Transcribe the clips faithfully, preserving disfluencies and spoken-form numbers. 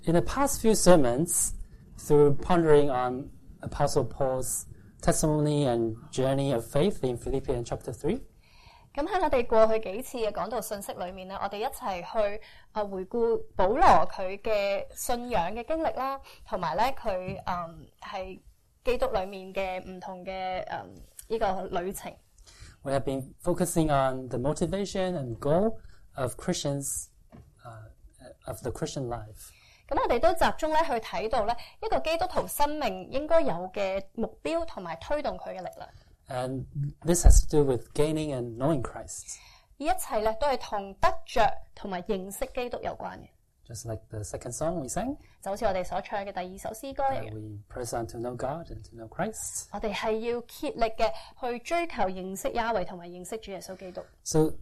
In the past few sermons, through pondering on Apostle Paul's testimony and journey of faith in Philippians chapter three, 咁喺我哋過去幾次嘅講道信息裏面咧，我哋一齊去啊回顧保羅佢嘅信仰嘅經歷啦，同埋咧佢嗯係基督裏面嘅唔同嘅嗯呢個旅程。 We have been focusing on the motivation and goal of Christians, uh, of the Christian life. 咁我哋都集中咧去睇到咧一個基督徒生命應該有嘅目標同埋推動佢嘅力量。 And this has to do with gaining and knowing Christ. 呢一切咧都係同得着同埋認識基督有關嘅。 Just like the second song we sang, 就好似我哋所唱嘅第二首詩歌一樣。 we press on to know God and to know Christ. 我哋係要竭力嘅去追求認識亞維同埋認識主耶穌基督。 So,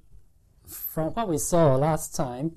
from what we saw last time,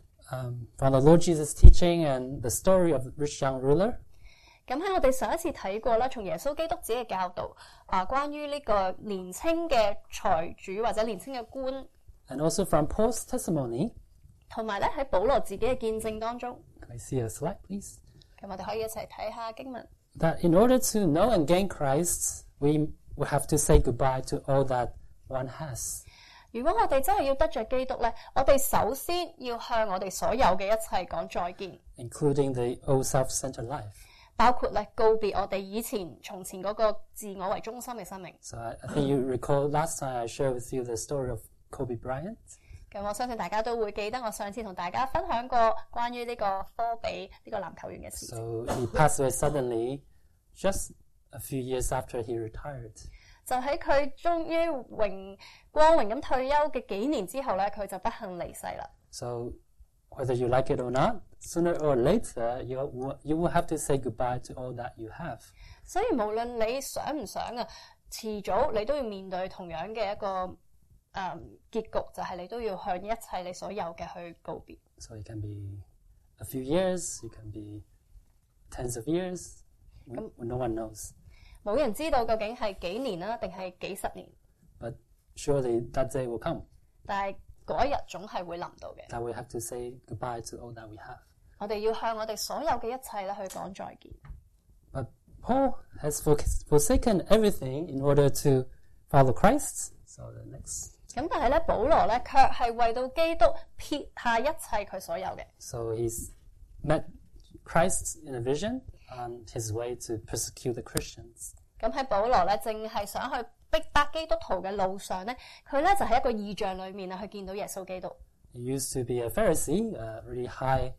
um, from the Lord Jesus' teaching and the story of the rich young ruler, 咁喺我哋上一次睇過啦，從耶穌基督自己嘅教導啊，關於呢個年輕嘅財主或者年輕嘅官 and also from Paul's testimony. 同埋咧喺保羅自己嘅見證當中。 Can I see a slide, please? 咁我哋可以一齊睇下經文。 That in order to know and gain Christ, we will have to say goodbye to all that one has. 如果我哋真係要得着基督咧，我哋首先要向我哋所有嘅一切講再見 including the old self-centered life. 包括咧告別我哋以前從前嗰個自我為中心嘅生命。 So I, I think you recall last time I shared with you the story of Kobe Bryant. 咁我相信大家都會記得我上次同大家分享過關於呢個科比呢個籃球員嘅事。 So he passed away suddenly just a few years after he retired. 就喺佢終於榮光榮咁退休嘅幾年之後咧，佢就不幸離世啦。 So whether you like it or not, sooner or later, you will, you will have to say goodbye to all that you have. 所以無論你想唔想啊，遲早你都要面對同樣嘅一個誒結局，就係你都要向一切你所有嘅去告別。 So it can be a few years, it can be tens of years, when, when no one knows. 冇人知道究竟係幾年啦，定係幾十年。 But surely that day will come. 但係嗰一日總係會臨到嘅。 That we have to say goodbye to all that we have. 我哋要向我哋所有嘅一切咧去講再見。 But Paul has forsaken everything in order to follow Christ. So the next. 咁但係咧，保羅咧卻係為到基督撇下一切佢所有嘅。 So he's met Christ in a vision on his way to persecute the Christians. 咁喺保羅咧，淨係想去逼迫基督徒嘅路上咧，佢咧就喺一個異象裏面啊，去見到耶穌基督。 He used to be a Pharisee, uh, really high,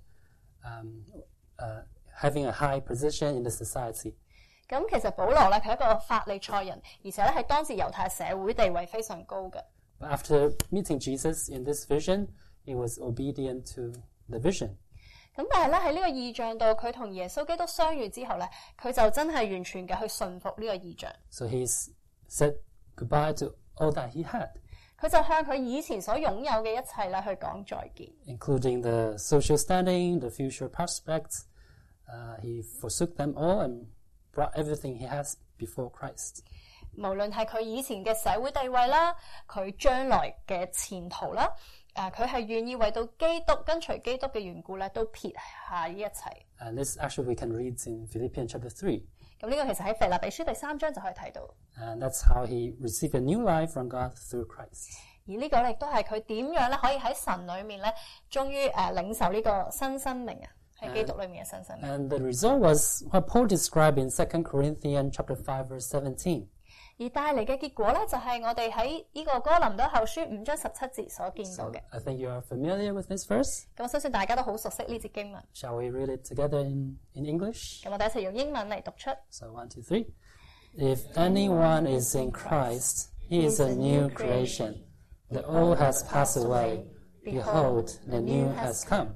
um, uh, having a high position in the society. 咁其實保羅咧，佢係一個法利賽人，而且咧係當時猶太社會地位非常高嘅。 But after meeting Jesus in this vision, he was obedient to the vision. 咁但係咧喺呢個異象度，佢同耶穌基督相遇之後咧，佢就真係完全嘅去順服呢個異象。 So he's said goodbye to all that he had. 佢就向佢以前所擁有嘅一切咧去講再見 ，including the social standing, the future prospects. Uh, he forsook them all and brought everything he has before Christ. 無論係佢以前嘅社會地位啦，佢將來嘅前途啦，誒佢係願意為到基督跟隨基督嘅緣故咧，都撇下呢一切。 And this actually we can read in Philippians chapter three. 咁呢個其實喺腓立比書第三章就可以睇到。 And that's how he received a new life from God through Christ. 而呢個亦都係佢點樣咧可以喺神裏面咧，終於誒領受呢個新生命啊，喺基督裏面嘅新生命。 And the result was what Paul described in Second Corinthians chapter five verse seventeen. 而帶嚟嘅結果咧，就係我哋喺呢個哥林多後書五章十七節所見到嘅。 So I think you are familiar with this verse. 咁我相信大家都好熟悉呢節經文。 Shall we read it together in, in English? 咁我哋一齊用英文嚟讀出。 So one, two, three. If anyone is in Christ, he is a new creation. The old has passed away. Behold, the new has come.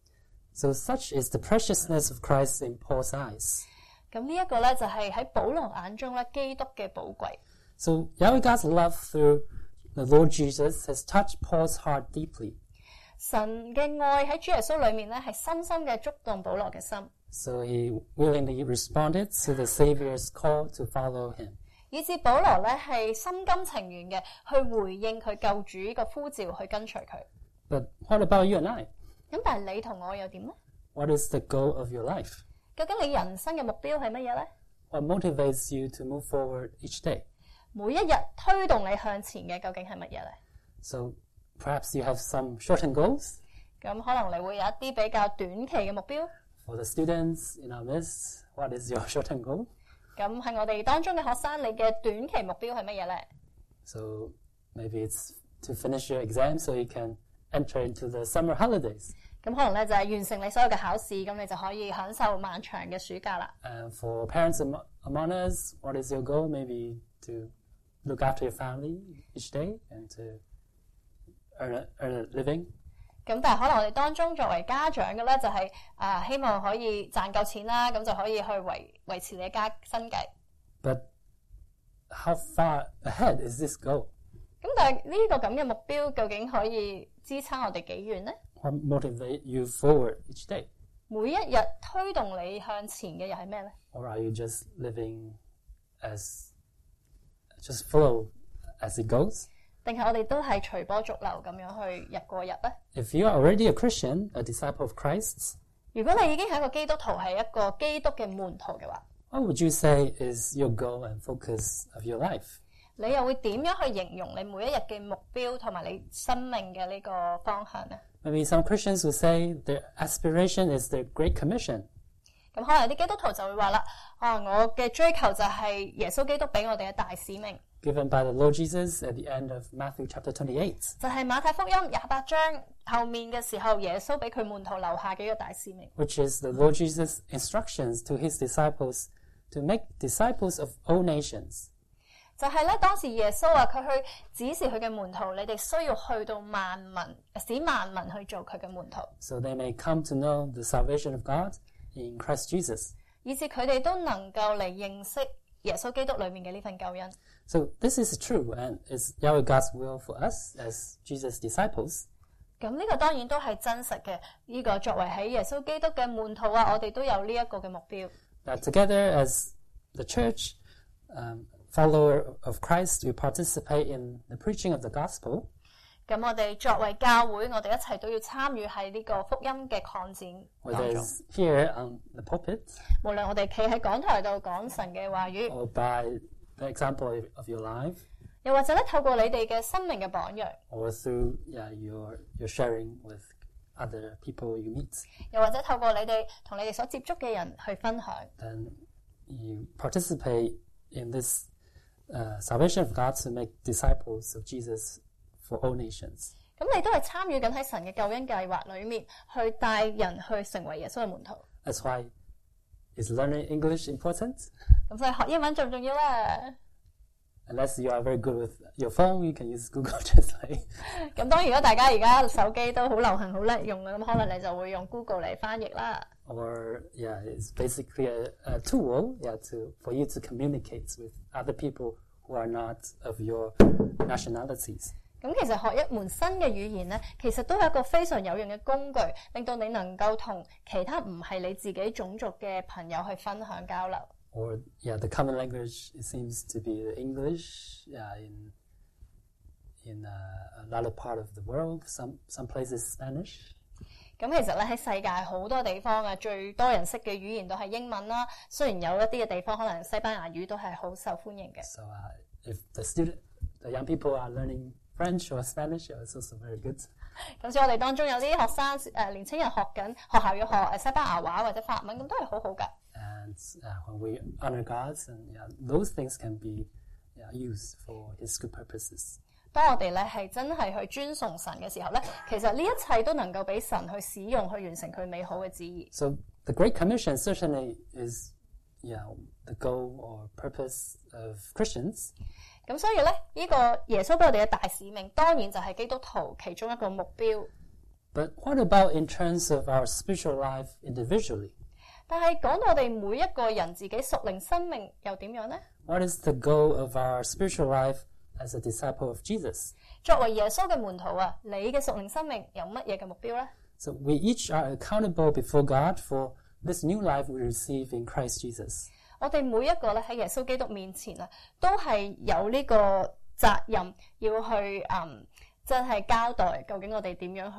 So such is the preciousness of Christ in Paul's eyes. 咁呢一個咧就係喺保羅眼中咧基督嘅寶貴。 So Yahweh God's love through the Lord Jesus has touched Paul's heart deeply. 神嘅愛喺主耶穌裏面咧係深深嘅觸動保羅嘅心。 So he willingly responded to the Savior's call to follow him. 以致保羅咧係心甘情願嘅去回應佢救主嘅呼召去跟隨佢。 But what about you and I? 咁但係你同我又點咧 what is the goal of your life? 究竟你人生嘅目標係乜嘢呢？ What motivates you to move forward each day? 每一日推動你向前嘅究竟係乜嘢呢？ So perhaps you have some short-term goals. 咁可能你會有一啲比較短期嘅目標。 For the students in our midst, what is your short-term goal? 咁喺我哋當中嘅學生，你嘅短期目標係乜嘢呢？ So maybe it's to finish your exam so you can enter into the summer holidays. 咁可能咧就係完成你所有嘅考試，咁你就可以享受漫長嘅暑假啦。 And for parents am- among us, what is your goal? Maybe to look after your family each day and to earn a, earn a living. 咁但係可能我哋當中作為家長嘅咧，就係、啊希望可以賺夠錢啦，咁就可以去維維持你嘅家生計。 But how far ahead is this goal? 咁但係呢個咁嘅目標，究竟可以支撐我哋幾遠呢？ What motivate you forward each day? 每一日推動你向前嘅又係咩呢？ Or are you just living as just flow as it goes? 定係我哋都係隨波逐流咁樣去日過日呢？ If you are already a Christian, a disciple of Christ, 如果你已經係一個基督徒，係一個基督嘅門徒嘅話， what would you say is your goal and focus of your life? 你又會點樣去形容你每一日嘅目標同埋你生命嘅呢個方向呢？ Maybe some Christians would say their aspiration is the Great Commission. 咁可能有啲基督徒就會話啦，啊，我嘅追求就係耶穌基督俾我哋嘅大使命， Given by the Lord Jesus at the end of Matthew chapter twenty-eight, 就係馬太福音廿八章後面嘅時候，耶穌俾佢門徒留下嘅一個大使命， which is the Lord Jesus' instructions to his disciples to make disciples of all nations. 就係咧當時耶穌啊，佢去指示佢嘅門徒，你哋需要去到萬民，使萬民去做佢嘅門徒， So they may come to know the salvation of God in Christ Jesus. 以至佢哋都能夠嚟認識耶穌基督裏面嘅呢份救恩。 So this is true and it's Yahweh God's will for us as Jesus' disciples. 咁呢個當然都係真實嘅，呢、這個作為喺耶穌基督嘅門徒啊，我哋都有呢一個嘅目標。 That together as the church, um, follower of Christ, we participate in the preaching of the gospel. 咁我哋作為教會，我哋一齊都要參與喺呢個福音嘅擴展 Whether 當中。 it's here on the pulpit 無論我哋企喺講台度講神嘅話語， or by the example of your life 又或者咧透過你哋嘅生命嘅榜樣， or through yeah, your, your sharing with other people you meet, 又或者透過你哋同你哋所接觸嘅人去分享， then you participate in this uh, salvation of God to make disciples of Jesus for all nations. 咁你都係參與緊喺神嘅救恩計劃裏面，去帶人去成為耶穌嘅門徒。 That's why is learning English important? 咁所以學英文重唔重要咧？ Unless you are very good with your phone, you can use Google Translate. 咁當然，如果大家而家手機都好流行、好叻用嘅，咁可能你就會用 Google 嚟翻譯啦。 Or yeah, it's basically a, a tool yeah, to for you to communicate with other people who are not of your nationalities. 咁其實學一門新嘅語言咧，其實都係一個非常有用嘅工具，令到你能夠同其他唔係你自己種族嘅朋友去分享交流。 Or yeah, the common language it seems to be the English. Yeah, in in uh, a lot of part of the world, some some places Spanish. 咁其實咧喺世界好多地方啊，最多人識嘅語言都係英文啦。雖然有一啲嘅地方可能西班牙語都係好受歡迎嘅。 So uh, if the student, the young people are learning French or Spanish, yeah, it's also very good. 咁所以我哋當中有啲學生誒、呃、年青人學緊學校要學誒西班牙話或者法文，咁都係好好㗎。 And uh, when we honor God, and yeah, those things can be yeah, used for His good purposes. 當我哋咧係真係去尊崇神嘅時候咧，其實呢一切都能夠俾神去使用，去完成佢美好嘅旨意。 So the Great Commission certainly is, yeah, the goal or purpose of Christians. 咁所以咧，呢、這個耶穌俾我哋嘅大使命，當然就係基督徒其中一個目標。 But what about in terms of our spiritual life individually? 但係講到我哋每一個人自己屬靈生命又點樣呢？ What is the goal of our spiritual life as a disciple of Jesus? 作為耶穌嘅門徒啊，你嘅屬靈生命有乜嘢嘅目標呢？ So we each are accountable before God for this new life we receive in Christ Jesus. 我哋每一個咧喺耶穌基督面前啊，都係有呢個責任要去嗯，真係交代究竟我哋點樣去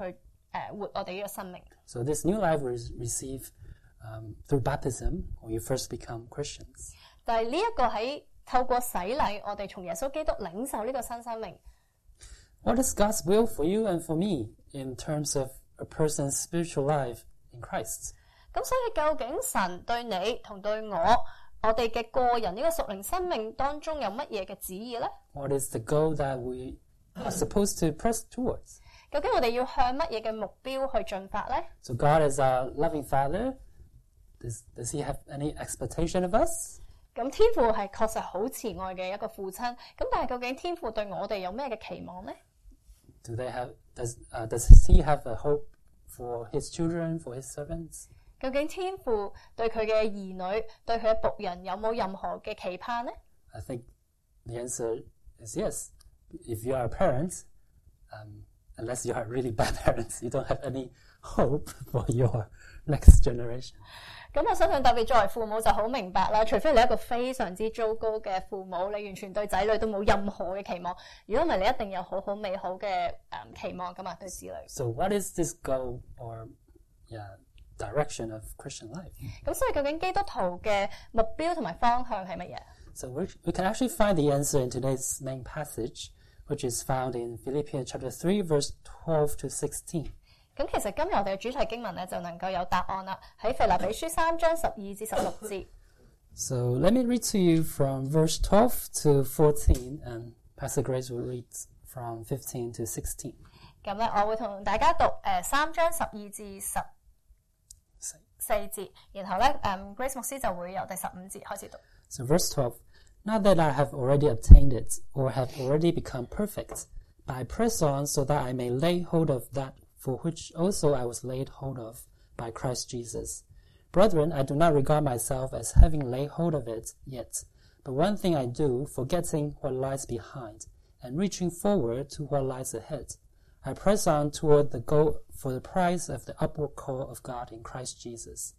誒活我哋呢個生命。 So this new life we receive um, through baptism when you first become Christians. 但係呢一個喺透過洗禮，我哋從耶穌基督領受呢個新生命。 What is God's will for you and for me in terms of a person's spiritual life in Christ? 咁所以究竟神對你同對我，我哋嘅個人呢個屬靈生命當中有乜嘢嘅旨意呢？ What is the goal that we are supposed to press towards? 究竟我哋要向乜嘢嘅目標去進發呢？ So God is our loving Father. Does, does He have any expectation of us? 咁天父係確實好慈愛嘅一個父親，咁但係究竟天父對我哋有咩嘅期望呢？ Do they have, does, uh, does He have a hope for His children, for His servants? 究竟天父對佢嘅兒女、對佢嘅僕人有冇任何嘅期盼呢？ I think the answer is yes. If you are a parent, um, unless you are really bad parents, you don't have any hope for your next generation. 咁我相信特別作為父母就好明白啦，除非你一個非常之糟糕嘅父母，你完全對仔女都冇任何嘅期望。如果唔係，你一定有好好美好嘅誒期望㗎嘛，對子女。 So what is this goal or yeah, direction of Christian life? 咁所以究竟基督徒嘅目標同埋方向係乜嘢？ So we we can actually find the answer in today's main passage, which is found in Philippians chapter three, verse twelve to sixteen. 咁其實今日我哋嘅主題經文咧就能夠有答案啦，喺腓立比書三章十二至十六節。 So let me read to you from verse twelve to fourteen, and Pastor Grace will read from fifteen to sixteen. 咁咧，我會同大家讀誒三章十二至十四節，然後咧誒 Grace 牧師就會由第十五節開始讀。 So verse twelve, not that I have already obtained it or have already become perfect, but I press on so that I may lay hold of that for which also I was laid hold of by Christ Jesus. Brethren, I do not regard myself as having laid hold of it yet, but one thing I do, forgetting what lies behind, and reaching forward to what lies ahead, I press on toward the goal for the prize of the upward call of God in Christ Jesus.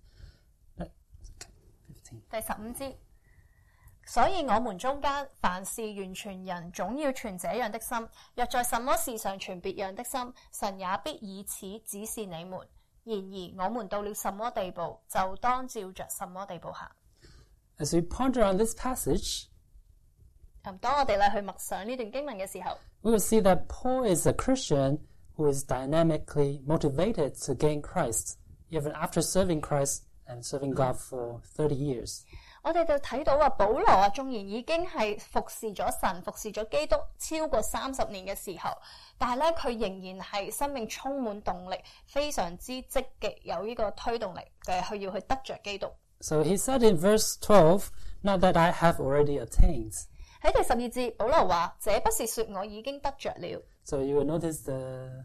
fifteen. 第十五節，所以我們中間凡是完全人，總要存這樣的心；若在什麼事上存別樣的心，神也必以此指示你們。然而我們到了什麼地步，就當照着什麼地步行。 As we ponder on this passage, 咁當我哋嚟去默想呢段經文嘅時候， we will see that Paul is a Christian who is dynamically motivated to gain Christ, even after serving Christ and serving God for thirty years. 我哋就睇到啊，保羅啊，縱然已經係服侍咗神、服侍咗基督超過三十年嘅時候，但係咧佢仍然係生命充滿動力，非常之積極，有呢個推動力嘅，佢要去得着基督。 So he said in verse twelve, not that I have already attained. 喺第十二節，保羅話：這不是說我已經得着了。 So you will notice the,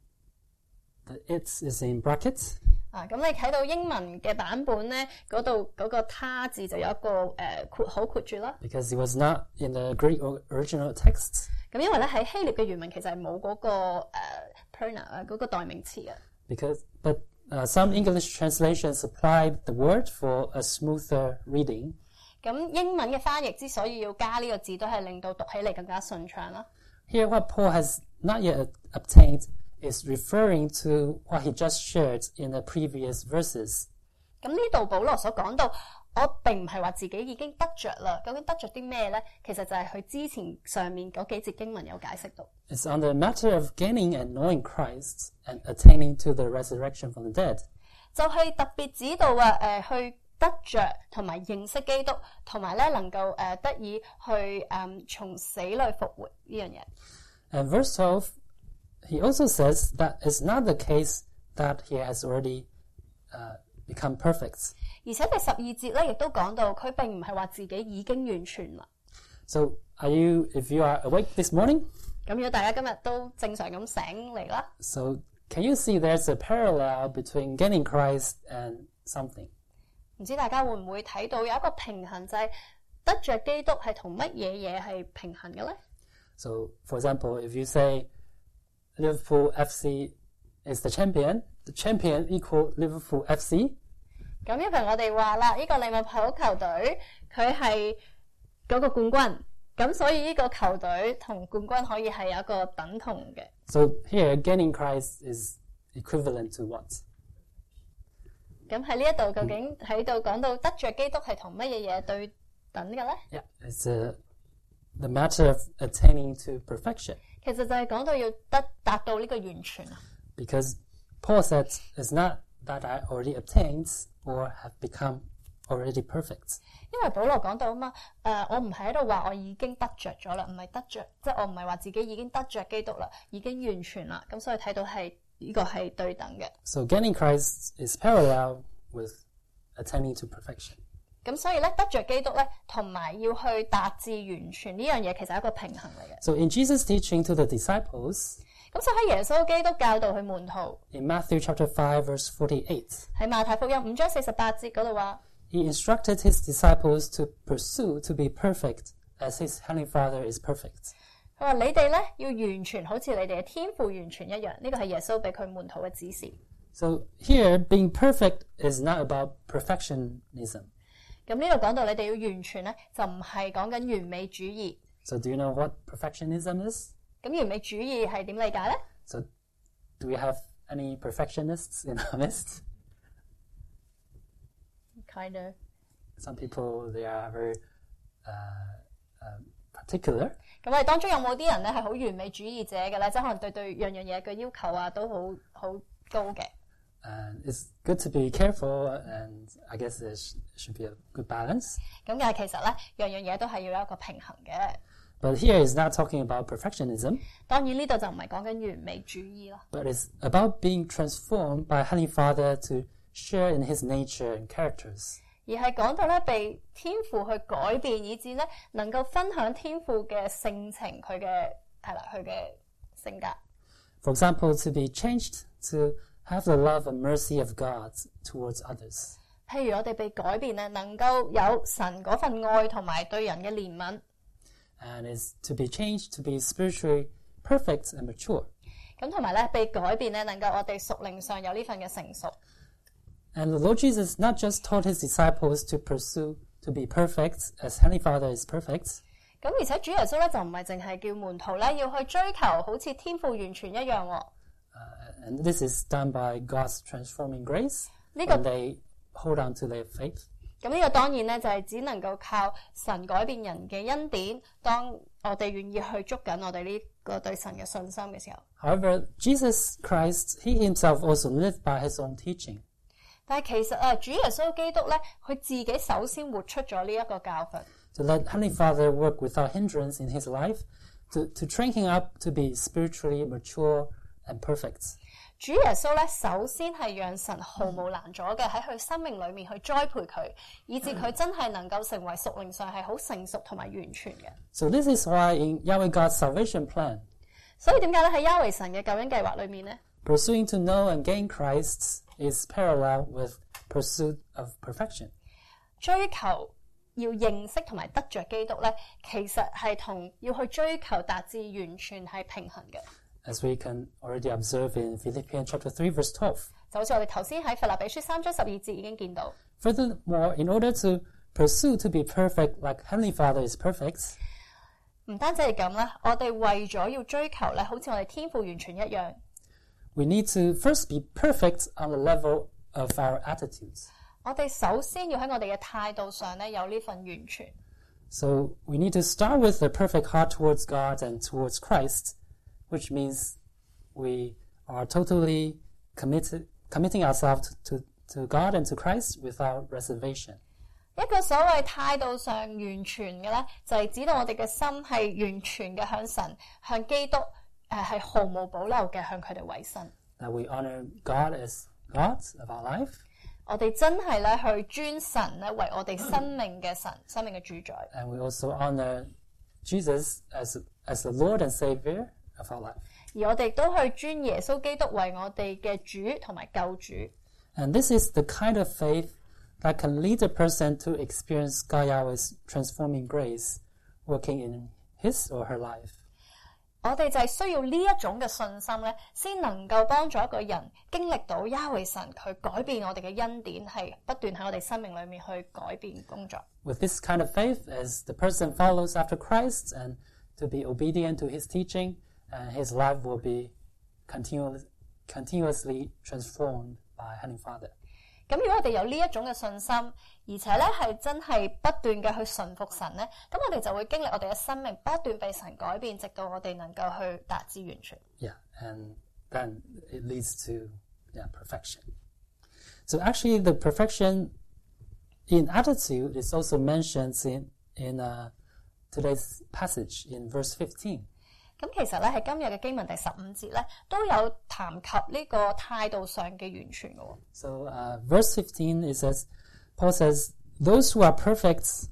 the it is in brackets. 啊，咁你睇到英文嘅版本咧，嗰度嗰個他字就有一個誒括號括住啦。 Because it was not in the Greek original text. 咁因為咧喺希臘嘅原文其實係冇嗰個誒 pronoun 啊嗰個代名詞嘅。 Because but uh, some English translations supplied the word for a smoother reading. 咁英文嘅翻譯之所以要加呢個字，都係令到讀起嚟更加順暢啦。 Here, what Paul has not yet obtained is referring to what he just shared in the previous verses. 咁呢度保羅所講到，我並唔係話自己已經得着啦，究竟得着啲咩咧？其實就係佢之前上面嗰幾節經文有解釋到。 It's on the matter of gaining and knowing Christ and attaining to the resurrection from the dead. 就係特別指導啊，誒、呃、去得着同埋認識基督，同埋咧能夠誒、呃、得以去誒、嗯、從死裏復活呢樣嘢。 And verse twelve, he also says that it's not the case that he has already uh, become perfect. 而且第十二節咧，亦都講到佢並唔係話自己已經完全啦。 So, are you, if you are awake this morning? 咁如果大家今日都正常咁醒嚟啦， So, can you see there's a parallel between gaining Christ and something? 唔知大家會唔會睇到有一個平衡，就係得着基督係同乜嘢嘢係平衡嘅咧？ So, for example, if you say Liverpool F C is the champion, the champion equal Liverpool F C. 咁因為我哋話啦，呢、這個利物浦球隊佢係嗰個冠軍，咁所以呢個球隊同冠軍可以係有一個等同嘅。 So here, gaining Christ is equivalent to what? 咁喺呢一度究竟喺度講到得着基督係同乜嘢嘢對等嘅咧？ Yeah, it's uh, the matter of attaining to perfection. 其實就係講到要得達到呢個完全啊。 Because Paul said, it's not that I already obtained or have become already perfect. 因為保羅講到啊嘛，誒、呃，我唔係喺度話我已經得着咗啦，唔係得着，即係我唔係話自己已經得着基督啦，已經完全啦。咁所以睇到係呢、這個係對等嘅。 So gaining Christ is parallel with attaining to perfection. 咁所以咧，得着基督咧，同埋要去達至完全呢樣嘢，其實係一個平衡嚟嘅。 So in Jesus' teaching to the disciples, 咁所以喺耶穌基督教導佢門徒， in Matthew chapter five, verse forty-eight, 喺馬太福音五章四十八節嗰度話， he instructed his disciples to pursue to be perfect as his heavenly Father is perfect. 佢話你哋咧要完全，好似你哋嘅天父完全一樣。呢個係耶穌俾佢門徒嘅指示。 So here, being perfect is not about perfectionism. 咁呢度講到你哋要完全咧，就唔係講緊完美主義。 So do you know what perfectionism is? 咁完美主義係點理解咧？ So do we have any perfectionists in our midst? Kind of. Some people, they are very uh, uh, particular. 咁我哋當中有冇啲人咧係好完美主義者嘅咧？即係可能對對樣樣嘢嘅要求啊，都好好高嘅。 And it's good to be careful, and I guess there sh- should be a good balance. 咁但係其實咧，樣樣嘢都係要有一個平衡嘅。 But here is not talking about perfectionism, 當然呢度就唔係講緊完美主義啦， but it's about being transformed by Heavenly Father to share in His nature and characters. 而係講到咧被天父去改變，以致咧能夠分享天父嘅性情，佢嘅係啦，佢嘅性格。 For example, to be changed to have the love and mercy of God towards others. 譬如我哋被改變咧，能夠有神嗰份愛同埋對人嘅憐憫。 And is to be changed to be spiritually perfect and mature. 咁同埋咧被改變咧，能夠我哋屬靈上有呢份嘅成熟。 And the Lord Jesus not just taught His disciples to pursue to be perfect as Heavenly Father is perfect. 咁而且主耶穌咧就唔係淨係叫門徒咧要去追求好似天父完全一樣喎。 Uh, and this is done by God's transforming grace 呢個 when they hold on to their faith. 咁呢個當然咧就係只能夠靠神改變人嘅恩典，當我哋願意去捉緊我哋呢個對神嘅信心嘅時候。 However, Jesus Christ, He Himself also lived by His own teaching. 但係其實啊，主耶穌基督咧，佢自己首先活出咗呢一個教訓。 To let Heavenly Father work without hindrance in His life, to, to train Him up to be spiritually mature and perfect. 主耶穌咧，首先係讓神毫無難阻嘅喺佢生命裏面去栽培佢，以至佢真係能夠成為屬靈上係好成熟同埋完全嘅。 So this is why in Yahweh God's salvation plan, 所以點解咧喺亞維神嘅救恩計劃裏面咧， pursuing to know and gain Christ is parallel with pursuit of perfection. 追求要認識同埋得着基督咧，其實係同要去追求達至完全係平衡嘅。 As we can already observe in Philippians chapter three, verse twelve. 就好似我哋頭先喺腓立比書三章十二節已經見到。 Furthermore, in order to pursue to be perfect like Heavenly Father is perfect, 唔單止係咁啦，我哋為咗要追求咧，好似我哋天父完全一樣， we need to first be perfect on the level of our attitudes. 我哋首先要喺我哋嘅態度上咧有呢份完全。 So we need to start with a perfect heart towards God and towards Christ, which means we are totally committed, committing ourselves to, to God and to Christ without reservation. 一個所謂態度上完全嘅咧，就係、是、指到我哋嘅心係完全嘅向神、向基督，誒、呃、係毫無保留嘅向佢哋委身。 That we honor God as God of our life. 我哋真係咧去尊神咧為我哋生命嘅神、生命嘅主宰。 And we also honor Jesus as, as the Lord and Savior of our life. 而我哋都去尊耶穌基督為我哋嘅主同埋救主。 And this is the kind of faith that can lead a person to experience God Yahweh's transforming grace working in his or her life. 我哋就係需要呢一種嘅信心咧，先能夠幫助一個人經歷到亞維神佢改變我哋嘅恩典，係不斷喺我哋生命裏面去改變工作。 With this kind of faith, as the person follows after Christ and to be obedient to his teaching, and his life will be continually continuously transformed by Heavenly Father. 咁如果我哋有呢一種嘅信心，而且咧係真係不斷嘅去順服神咧，咁我哋就會經歷我哋嘅生命不斷被神改變，直到我哋能夠去達至完全。 Yeah, and then it leads to yeah, perfection. So actually the perfection in attitude is also mentioned in, in uh, today's passage in verse fifteen. 咁其實咧喺今日嘅經文第十五節咧，都有談及呢個態度上嘅完全嘅喎。 So uh, verse fifteen, it says, Paul says, those who are perfect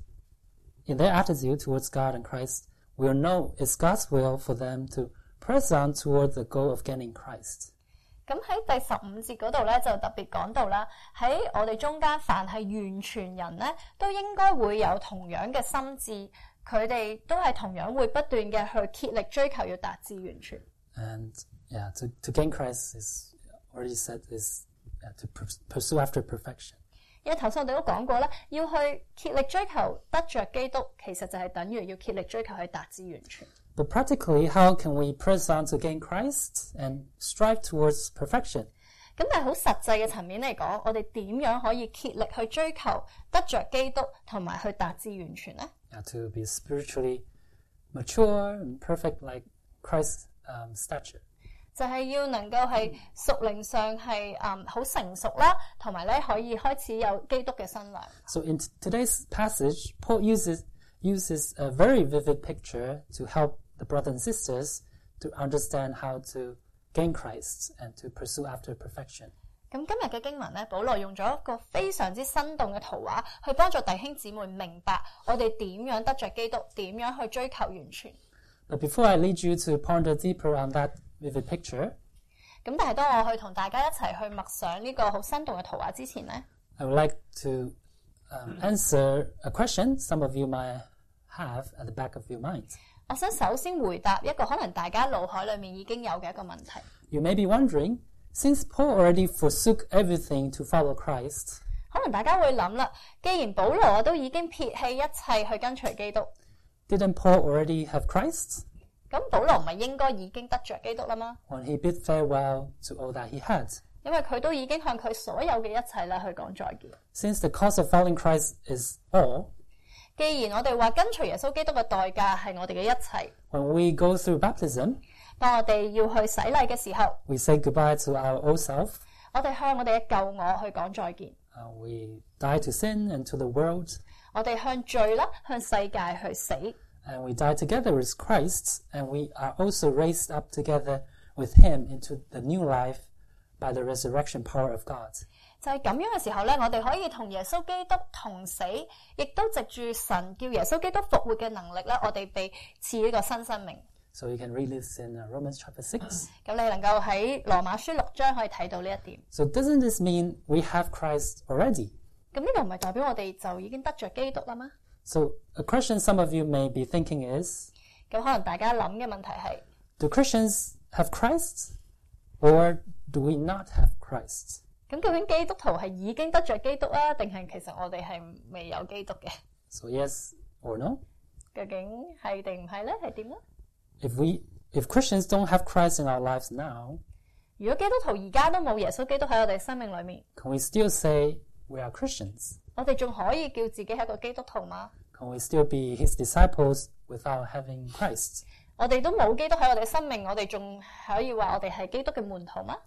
in their attitude towards God and Christ will know it's God's will for them to press on toward the goal of gaining Christ. 咁喺第十五節嗰度咧，就特別講到啦，喺我哋中間凡係完全人咧，都應該會有同樣嘅心志。佢哋都係同樣會不斷嘅去竭力追求要達至完全。 And yeah, to, to gain Christ is already said is yeah, to pursue after perfection. 因為頭先我哋都講過啦，要去竭力追求得着基督，其實就係等於要竭力追求去達至完全。 But practically, how can we press on to gain Christ and strive towards perfection? 咁但係好實際嘅層面嚟講，我哋點樣可以竭力去追求得着基督同埋去達至完全呢？ Yeah, to be spiritually mature and perfect like Christ's um, stature. 就係要能夠係屬靈上係嗯好成熟啦，同埋咧可以開始有基督嘅身量。 So in t- today's passage, Paul uses uses a very vivid picture to help the brothers and sisters to understand how to gain Christ and to pursue after perfection. 咁今日嘅經文咧，保羅用咗一個非常之生動嘅圖畫，去幫助弟兄姊妹明白我哋點樣得着基督，點樣去追求完全。 But before I lead you to ponder deeper on that vivid picture, 咁但係當我去同大家一齊去默想呢個好生動嘅圖畫之前咧， I would like to um, answer a question some of you might have at the back of your mind. 我想首先回答一個可能大家腦海裏面已經有嘅一個問題。 You may be wondering, since Paul already forsook everything to follow Christ, 可能大家會諗啦，既然保羅都已經撇棄一切去跟隨基督， didn't Paul already have Christ 咁保羅唔係應該已經得着基督啦嗎？ when he bid farewell to all that he had? 因為佢都已經向佢所有嘅一切咧去講再見。 Since the cost of following Christ is all, 既然我哋話跟隨耶穌基督嘅代價係我哋嘅一切， when we go through baptism, 當我哋要去洗禮嘅時候， we say goodbye to our old self, 我哋向我哋嘅舊我去講再見。 uh, we die to sin and to the world, 我哋向罪啦，向世界去死。 and we die together with Christ, and we are also raised up together with him into the new life by the resurrection power of God. 就係咁樣嘅時候咧，我哋可以同耶穌基督同死，亦都藉住神叫耶穌基督復活嘅能力咧，我哋被賜呢個新生命。 So you can read this in uh, Romans chapter six. 咁你能夠喺羅馬書六章可以睇到呢一點。 So doesn't this mean we have Christ already? 咁呢個唔係代表我哋就已經得着基督啦嗎？ So a question some of you may be thinking is, 咁可能大家諗嘅問題係， do Christians have Christ or do we not have Christ? 咁究竟基督徒係已經得着基督啊，定係其實我哋係未有基督嘅？ So yes or no? 究竟係定唔係咧？係點咧？ If we, if Christians don't have Christ in our lives now, 如果基督徒而家都冇耶穌基督喺我哋生命裏面， can we still say we are Christians? 我哋仲可以叫自己係一個基督徒嗎？ Can we still be his disciples without having Christ? 我哋都冇基督喺我哋生命，我哋仲可以話我哋係基督嘅門徒嗎？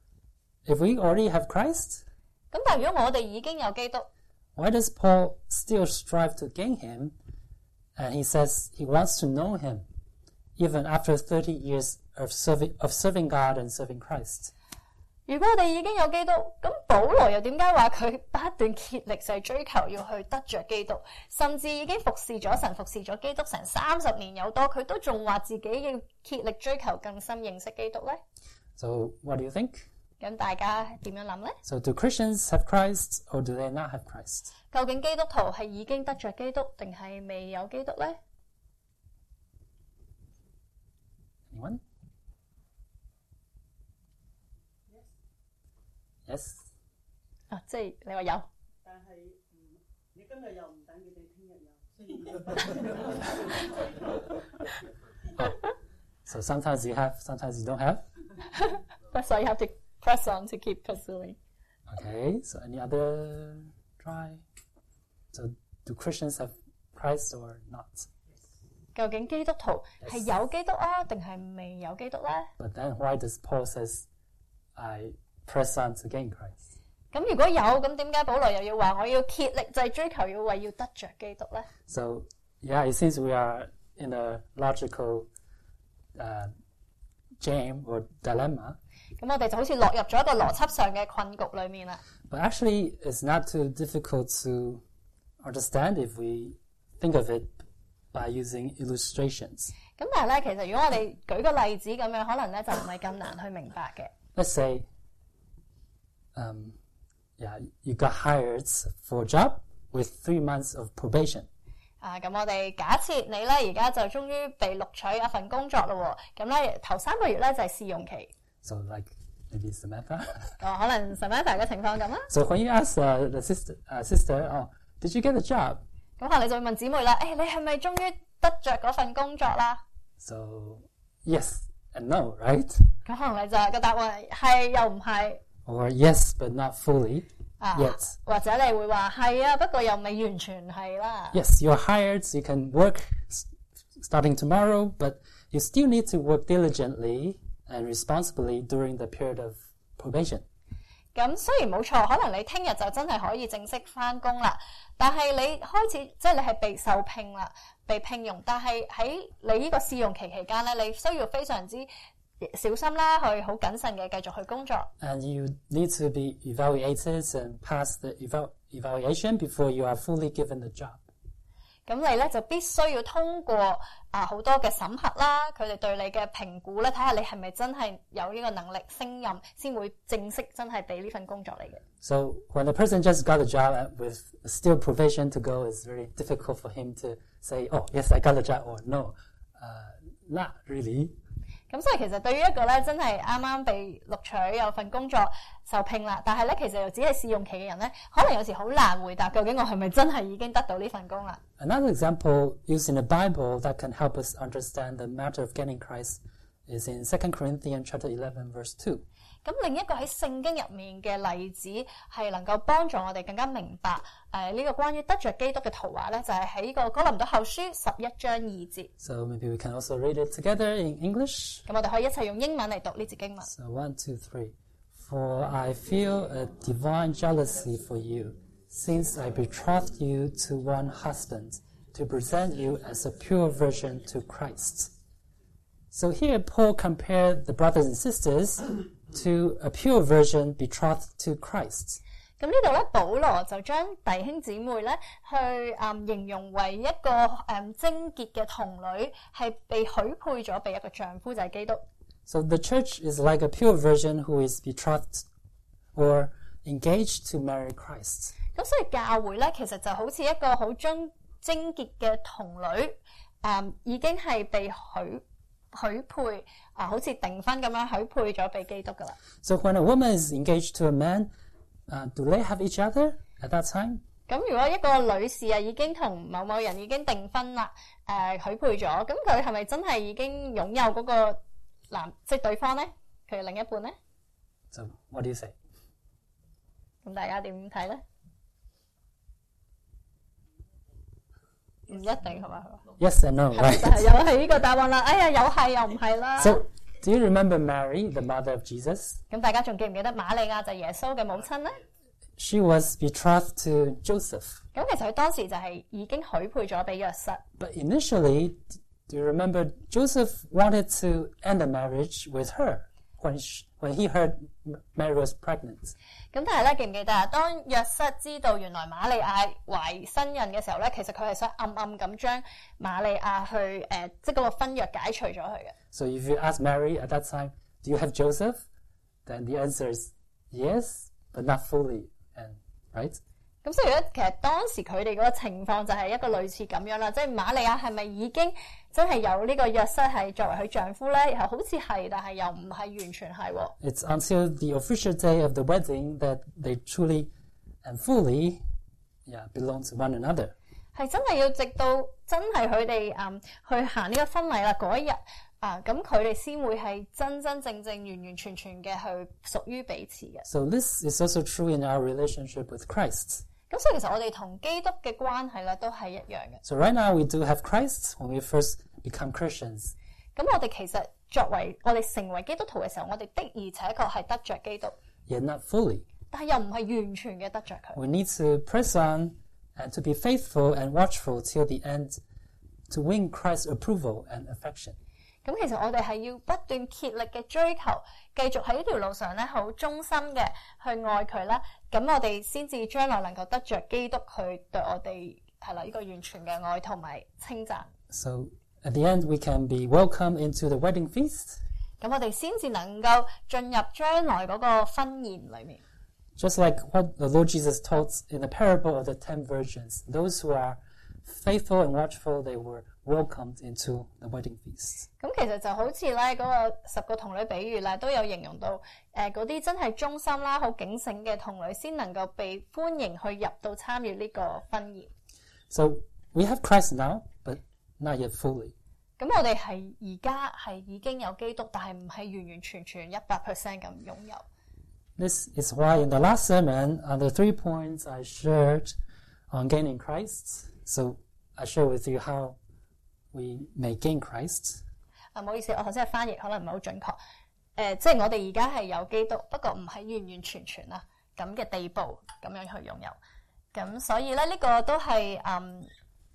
If we already have Christ, 咁但係如果我哋已經有基督， why does Paul still strive to gain him? And he says he wants to know him, even after thirty years of serving, of serving God and serving Christ. 如果我哋已經有基督，咁保羅又點解話佢不斷竭力就係追求要去得着基督，甚至已經服侍咗神、服侍咗基督成三十年有多，佢都仲話自己要竭力追求更深認識基督呢？ So what do you think? 咁大家點樣諗呢？ So do Christians have Christ or do they not have Christ? 究竟基督徒係已經得着基督，定係未有基督呢？ Anyone? Yes. 啊，即係你話有， 但係唔，你今日有唔等佢哋聽日有，所以 So sometimes you have, sometimes you don't have. But so you have to press on to keep pursuing. Okay, so any other try? So do Christians have Christ or not? 究竟基督徒係有基督啊，定係未有基督咧？ But then why does Paul says, I press on to gain Christ? 咁如果有，咁點解保羅又要話我要竭力就係追求要為要得着基督咧？ So yeah, it seems we are in a logical uh, jam or dilemma. 咁我哋就好似落入咗一個邏輯上嘅困局裏面啦。 But actually, it's not too difficult to understand if we think of it by using illustrations. 咁但係咧，其實如果我哋舉個例子咁樣，可能咧就唔係咁難去明白嘅。 Let's say, um, yeah, you got hired for a job with three months of probation. 啊，咁我哋假設你咧而家就終於被錄取一份工作咯喎，咁咧頭三個月咧就係試用期。 So like maybe Samantha. 哦，可能 Samantha 嘅情況咁啦。 So when you ask uh, the sister, uh, sister, oh, did you get a job? 咁可能你就會問姊妹啦，誒，你係咪終於得着嗰份工作啦？ So yes and no, right? 咁可能你就個答案係又唔係， Or yes, but not fully 啊 yet. 或者你會話係啊，不過又未完全係啦。 Yes, you're hired, so you can work s- starting tomorrow, but you still need to work diligently and responsibly during the period of probation. 咁雖然冇錯，可能你聽日就真係可以正式返工啦，但係你開始即係你係被受聘啦，被聘用，但係喺你呢個試用期期間咧，你需要非常之小心啦，去好謹慎嘅繼續去工作。 And you need to be evaluated and pass the eval- evaluation before you are fully given the job. 咁你咧就必須要通過啊好多嘅審核啦，佢哋對你嘅評估咧，睇下你係咪真係有呢個能力升任，先會正式真係俾呢份工作嚟嘅。 So when a person just got a job and with still probation to go, it's very difficult for him to say, oh, yes, I got a job, or no, uh, not really. 咁所以其實對於一個咧真係啱啱被錄取有份工作受聘啦，但係咧其實又只係試用期嘅人咧，可能有時好難回答究竟我係咪真係已經得到呢份工啦。 Another example used in the Bible that can help us understand the matter of getting Christ is in Second Corinthians chapter eleven, verse two. 咁另一個喺聖經入面嘅例子係能夠幫助我哋更加明白誒呢個關於得着基督嘅圖畫咧，就係喺呢個哥林多後書十一章二節。 So maybe we can also read it together in English. 咁我哋可以一齊用英文嚟讀呢節經文。 So one, two, three. For I feel a divine jealousy for you, since I betrothed you to one husband, to present you as a pure virgin to Christ. So here Paul compared the brothers and sisters to a pure virgin betrothed to Christ. 咁呢度咧，保羅就將弟兄姊妹咧去誒、嗯、形容為一個誒貞潔嘅童女，係被許配咗俾一個丈夫，就係、是、基督。 So the church is like a pure virgin who is betrothed or engaged to marry Christ. 咁所以教會咧，其實就好似一個好將貞潔嘅童女，誒、嗯、已經係被許許配啊，好似訂婚咁樣許配咗俾基督噶啦。 So when a woman is engaged to a man, uh, do they have each other at that time? 咁如果一個女士啊已經同某某人已經訂婚啦，誒、呃、許配咗，咁佢係咪真係已經擁有嗰個男即係對方咧？佢嘅另一半咧？ So what do you say? 咁大家點睇咧？唔一定係嘛？ Yes and no, 係咪 right? 就係又係呢個答案啦？哎呀，有係又唔係啦。 So do you remember Mary, the mother of Jesus? 咁大家仲記唔記得瑪利亞就係耶穌嘅母親咧？ She was betrothed to Joseph. 咁其實佢當時就係已經許配咗俾約瑟。 But initially, do you remember Joseph wanted to end the marriage with her when she, when he heard Mary was pregnant? 咁但係咧，記唔記得啊？當約瑟知道原來瑪利亞懷身孕嘅時候咧，其實佢係想暗暗咁將瑪利亞去誒、呃，即係嗰個婚約解除咗佢嘅。 So if you ask Mary at that time, do you have Joseph? Then the answer is yes, but not fully. And right? 咁所以咧，其實當時佢哋嗰個情況就係一個類似咁樣啦，即係瑪利亞係咪已經真係有呢個約瑟係作為佢丈夫咧？又好似係，但係又唔係完全係喎。 It's until the official day of the wedding that they truly and fully, yeah, belong to one another. 係真係要直到真係佢哋嗯去行呢個婚禮啦嗰一日啊，咁佢哋先會係真真正正完完全全嘅去屬於彼此嘅。 So this is also true in our relationship with Christ. 咁所以其實我哋同基督嘅關係咧都係一樣嘅。 So right now we do have Christ when we first become Christians. 咁我哋其實作為我哋成為基督徒嘅時候，我哋的而且確係得着基督， Yet not fully. 但係又唔係完全嘅得着佢。 We need to press on and to be faithful and watchful till the end to win Christ's approval and affection. 咁其實我哋係要不斷竭力嘅追求，繼續喺呢條路上咧好忠心嘅去愛佢啦。咁我哋先至將來能夠得着基督佢對我哋係啦呢個完全嘅愛同埋稱讚。 So at the end we can be welcomed into the wedding feast. 咁我哋先至能夠進入將來嗰個婚宴裏面。 Just like what the Lord Jesus taught in the parable of the ten virgins, those who are faithful and watchful, they were welcomed into the wedding feast. 咁其實就好似咧嗰個十個童女比喻咧，都有形容到誒嗰啲真係忠心啦、好警醒嘅童女，先能夠被歡迎去入到參與呢個婚宴。 So we have Christ now, but not yet fully. 咁我哋係而家係已經有基督，但係唔係完完全全一百 percent 咁擁有。 This is why in the last sermon, on the three points I shared on gaining Christ, so I share with you how we may gain Christ. 啊，唔好意思，我頭先嘅翻譯可能唔係好準確。誒、呃，即係我哋而家係有基督，不過唔係完完全全啦咁嘅地步咁樣去擁有。咁所以咧，呢、這個都係嗯，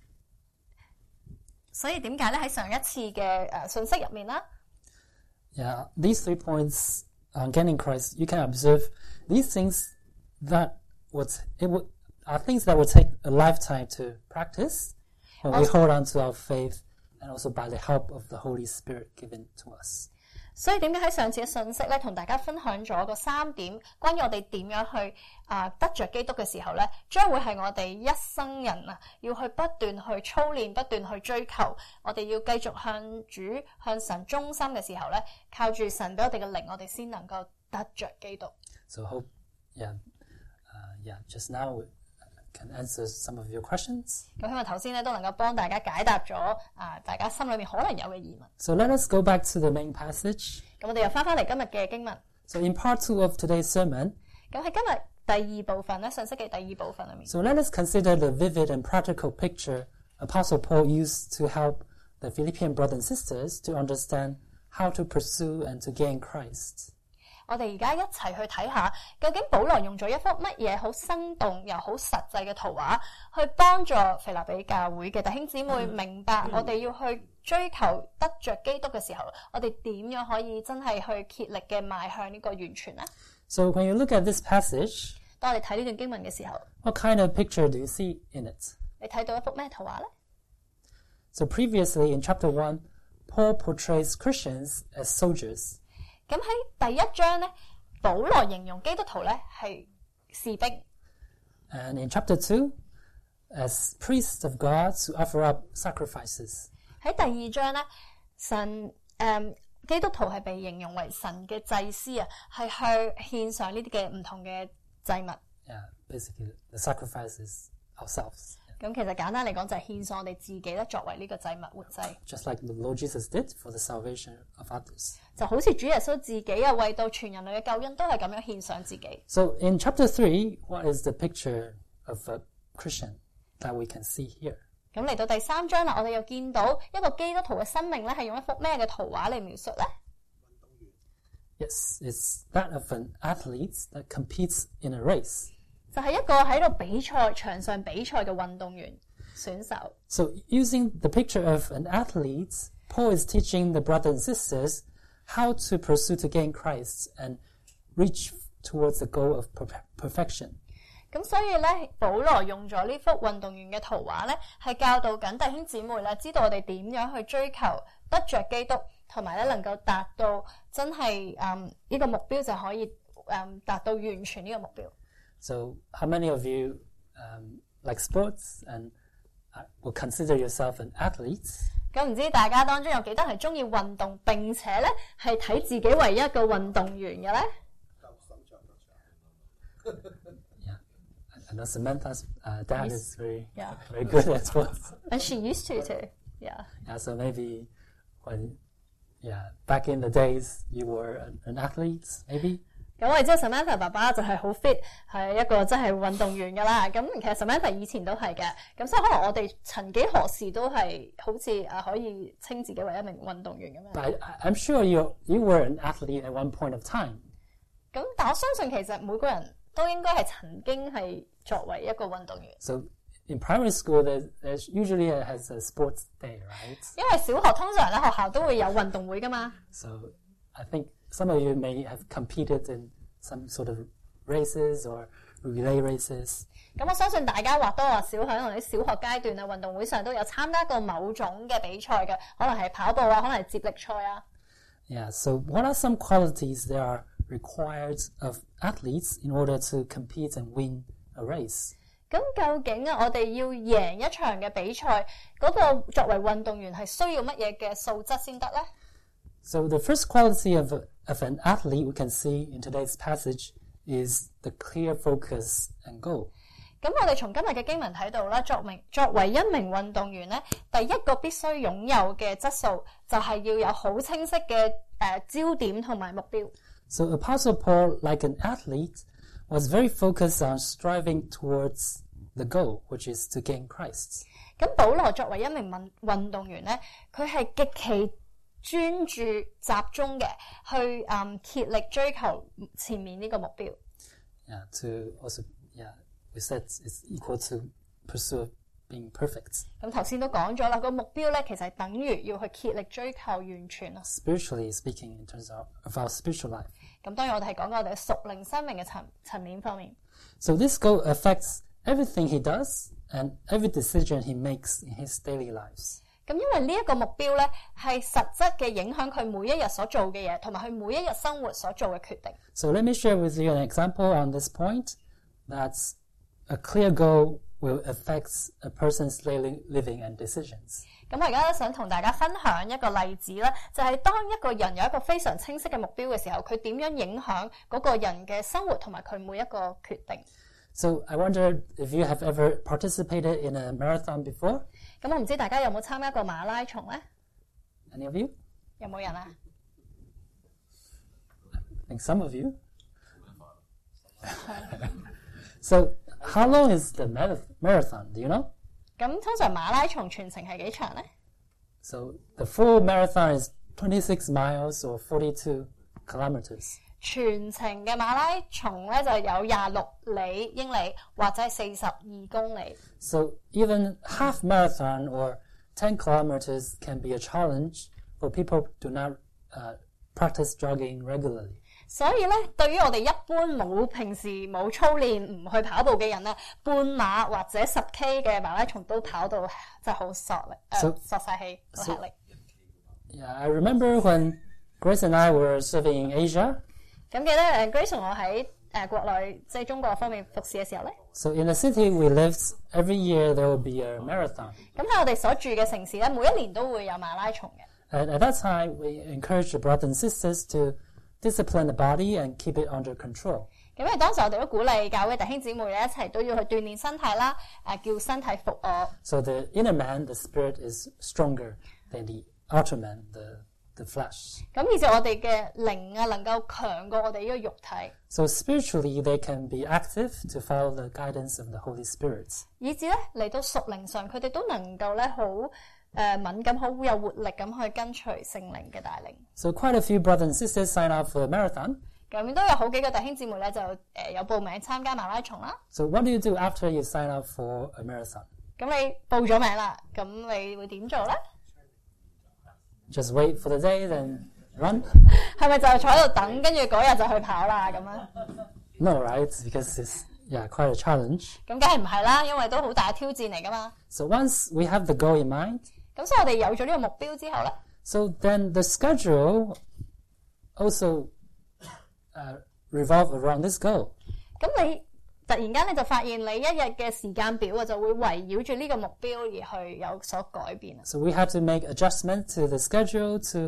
所以點解咧喺上一次嘅誒信息入面啦？ Yeah, these three points on gaining Christ, you can observe these things that would it would are things that would take a lifetime to practice when we hold on to our faith and also by the help of the Holy Spirit given to us. 所以點解喺上次嘅信息咧，同大家分享咗個三點，關於我哋點樣去啊得着基督嘅時候咧，將會係我哋一生人啊，要去不斷去操練，不斷去追求，我哋要繼續向主、向神忠心嘅時候咧，靠住神俾我哋嘅靈，我哋先能夠得着基督。 So hope, yeah, uh, yeah. Just now we can answer some of your questions. 咁希望頭先咧都能夠幫大家解答咗啊，大家心裏面可能有嘅疑問。 So let us go back to the main passage. 咁我哋又翻返嚟今日嘅經文。 So in part two of today's sermon, 咁喺今日第二部分咧，信息嘅第二部分裏面。 so let us consider the vivid and practical picture Apostle Paul used to help the Philippian brothers and sisters to understand how to pursue and to gain Christ. 我哋而家一齊去睇下，究竟保羅用咗一幅乜嘢好生動又好實際嘅圖畫，去幫助腓立比教會嘅弟兄姊妹明白，我哋要去追求得着基督嘅時候，我哋點樣可以真係去竭力嘅邁向呢個完全呢？ So when you look at this passage, 當我哋睇呢段經文嘅時候， what kind of picture do you see in it? 你睇到一幅咩圖畫呢？ So previously in chapter one, Paul portrays Christians as soldiers. 咁喺第一章咧，保羅形容基督徒咧係士兵。 And in chapter two, as priests of God who offer up sacrifices. 喺第二章咧，神誒、嗯、基督徒係被形容為神嘅祭司啊，係去獻上呢啲嘅唔同嘅祭物。 Yeah, basically the sacrifices ourselves. 咁其實簡單嚟講就係獻上我哋自己咧，作為呢個祭物活祭。 Just like the Lord Jesus did for the salvation of others. 就好似主耶穌自己啊，為到全人類嘅救恩都係咁樣獻上自己。 So in chapter three, what is the picture of a Christian that we can see here? 咁嚟到第三章啦，我哋又見到一個基督徒嘅生命咧，係用一幅咩嘅圖畫嚟描述咧？ Yes, it's that of an athlete that competes in a race. 就係一個喺度比賽場上比賽嘅運動員選手。 So using the picture of an athlete, Paul is teaching the brothers and sisters how to pursue to gain Christ and reach towards the goal of perfection. 咁所以咧，保羅用咗呢幅運動員嘅圖畫咧，係教導緊弟兄姊妹咧，知道我哋點樣去追求得着基督，同埋咧能夠達到真係嗯呢個目標就可以嗯達到完全呢個目標。 So how many of you um, like sports and will consider yourself an athlete? 咁唔知大家當中有幾多係中意運動，並且咧係睇自己為一個運動員嘅咧？ Yeah, I know Samantha's uh, dad is very, Yeah. very good at sports. And she used to too. Yeah. Yeah, so maybe when Yeah, back in the days, you were an, an athlete, maybe. 咁我哋知道 Samantha 爸爸就係好 fit， 係一個真係運動員㗎啦。咁其實 Samantha 以前都係嘅，咁所以可能我哋曾幾何時都係好似誒可以稱自己為一名運動員咁樣。 But I, I'm sure you you were an athlete at one point of time. 咁但我相信其實每個人都應該係曾經係作為一個運動員。 So in primary school, there's, there's usually a, has a sports day, right? 因為小學通常咧學校都會有運動會㗎嘛。 So I think some of you may have competed in some sort of races or relay races. 咁我相信大家或多或少喺我哋啲小學階段啊運動會上都有參加過某種嘅比賽嘅，可能係跑步啊，可能係接力賽啊。 Yeah, so what are some qualities that are required of athletes in order to compete and win a race? 咁究竟啊，我哋要贏一場嘅比賽，嗰個作為運動員係需要乜嘢嘅素質先得咧？ So the first quality of, a, of an athlete we can see in today's passage is the clear focus and goal. 咁我哋從今日嘅經文睇到啦，作為作為一名運動員咧，第一個必須擁有嘅質素就係要有好清晰嘅誒、呃、焦點同埋目標。 So Apostle Paul, like an athlete, was very focused on striving towards the goal, which is to gain Christ. 咁保羅作為一名運運動員咧，佢係極其專注集中嘅，去嗯竭力追求前面呢個目標。 Yeah, to also, yeah, we said it's equal to pursue being perfect. 咁頭先都講咗啦，個目標咧其實係等於要去竭力追求完全啊。 Spiritually speaking, in terms of, of our spiritual life. 咁當然我哋係講緊我哋嘅屬靈生命嘅層層面方面。 So this goal affects everything he does and every decision he makes in his daily lives. 咁因為呢一個目標咧係實質嘅影響佢每一日所做嘅嘢，同埋佢每一日生活所做嘅決定。 So let me share with you an example on this point. That's a clear goal will affect a person's daily living and decisions. 咁我而家想同大家分享一個例子咧，就係當一個人有一個非常清晰嘅目標嘅時候，佢點樣影響嗰個人嘅生活同埋佢每一個決定。 So I wonder if you have ever participated in a marathon before? 咁我唔知大家有冇參加過馬拉松咧？ Any of you? 有冇人啊？ I think some of you. So how long is the marathon? Do you know? 咁通常馬拉松全程係幾長咧？ So the full marathon is twenty-six miles or forty-two kilometers. 全程嘅馬拉松咧就有廿六里英里或者係四十二公里。 So even half marathon or ten kilometers can be a challenge for people who do not uh, practice jogging regularly. 所以咧，對於我哋一般冇平時冇操練唔去跑步嘅人咧，半馬或者十 K 嘅馬拉松都跑到真係好索力，誒、 So- 呃、索晒氣，好吃力。 Yeah, I remember when Grace and I were serving in Asia. 咁記得誒 Grace 同我喺誒、呃、國內即係中國方面服侍嘅時候咧， So in the city we lived, every year there will be a marathon. 咁喺我哋所住嘅城市咧，每一年都會有馬拉松嘅。 And at that time, we encouraged the brothers and sisters to discipline the body and keep it under control. 咁因為當時我哋都鼓勵教會弟兄姊妹咧一齊都要去鍛鍊身體啦，誒、叫身體服我。 So the inner man, the spirit, is stronger than the outer man, the, the flesh. 咁以至我哋嘅靈啊能夠強過我哋呢個肉體， So spiritually, they can be active to follow the guidance of the Holy Spirit. 以至咧嚟到屬靈上，佢哋都能夠咧好誒敏感、好有活力咁去跟隨聖靈嘅帶領。 So quite a few brothers and sisters sign up for a marathon. 咁都有好幾個弟兄姊妹咧就誒、呃、有報名參加馬拉松啦。 So what do you do after you sign up for a marathon? 咁你報咗名啦，咁你會點做咧？ Just wait for the day, then run? 係咪就係坐喺度等，跟住嗰日就去跑啦咁啊？ No, right? Because it's, yeah, quite a challenge. 咁梗係唔係啦，因為都好大嘅挑戰嚟噶嘛。 So once we have the goal in mind, 咁所以我哋有咗呢個目標之後咧， so then the schedule also uh, revolve around this goal. 咁你突然間你就發現你一日嘅時間表啊，就會圍繞住呢個目標而去有所改變啊。 So we have to make adjustment to the schedule to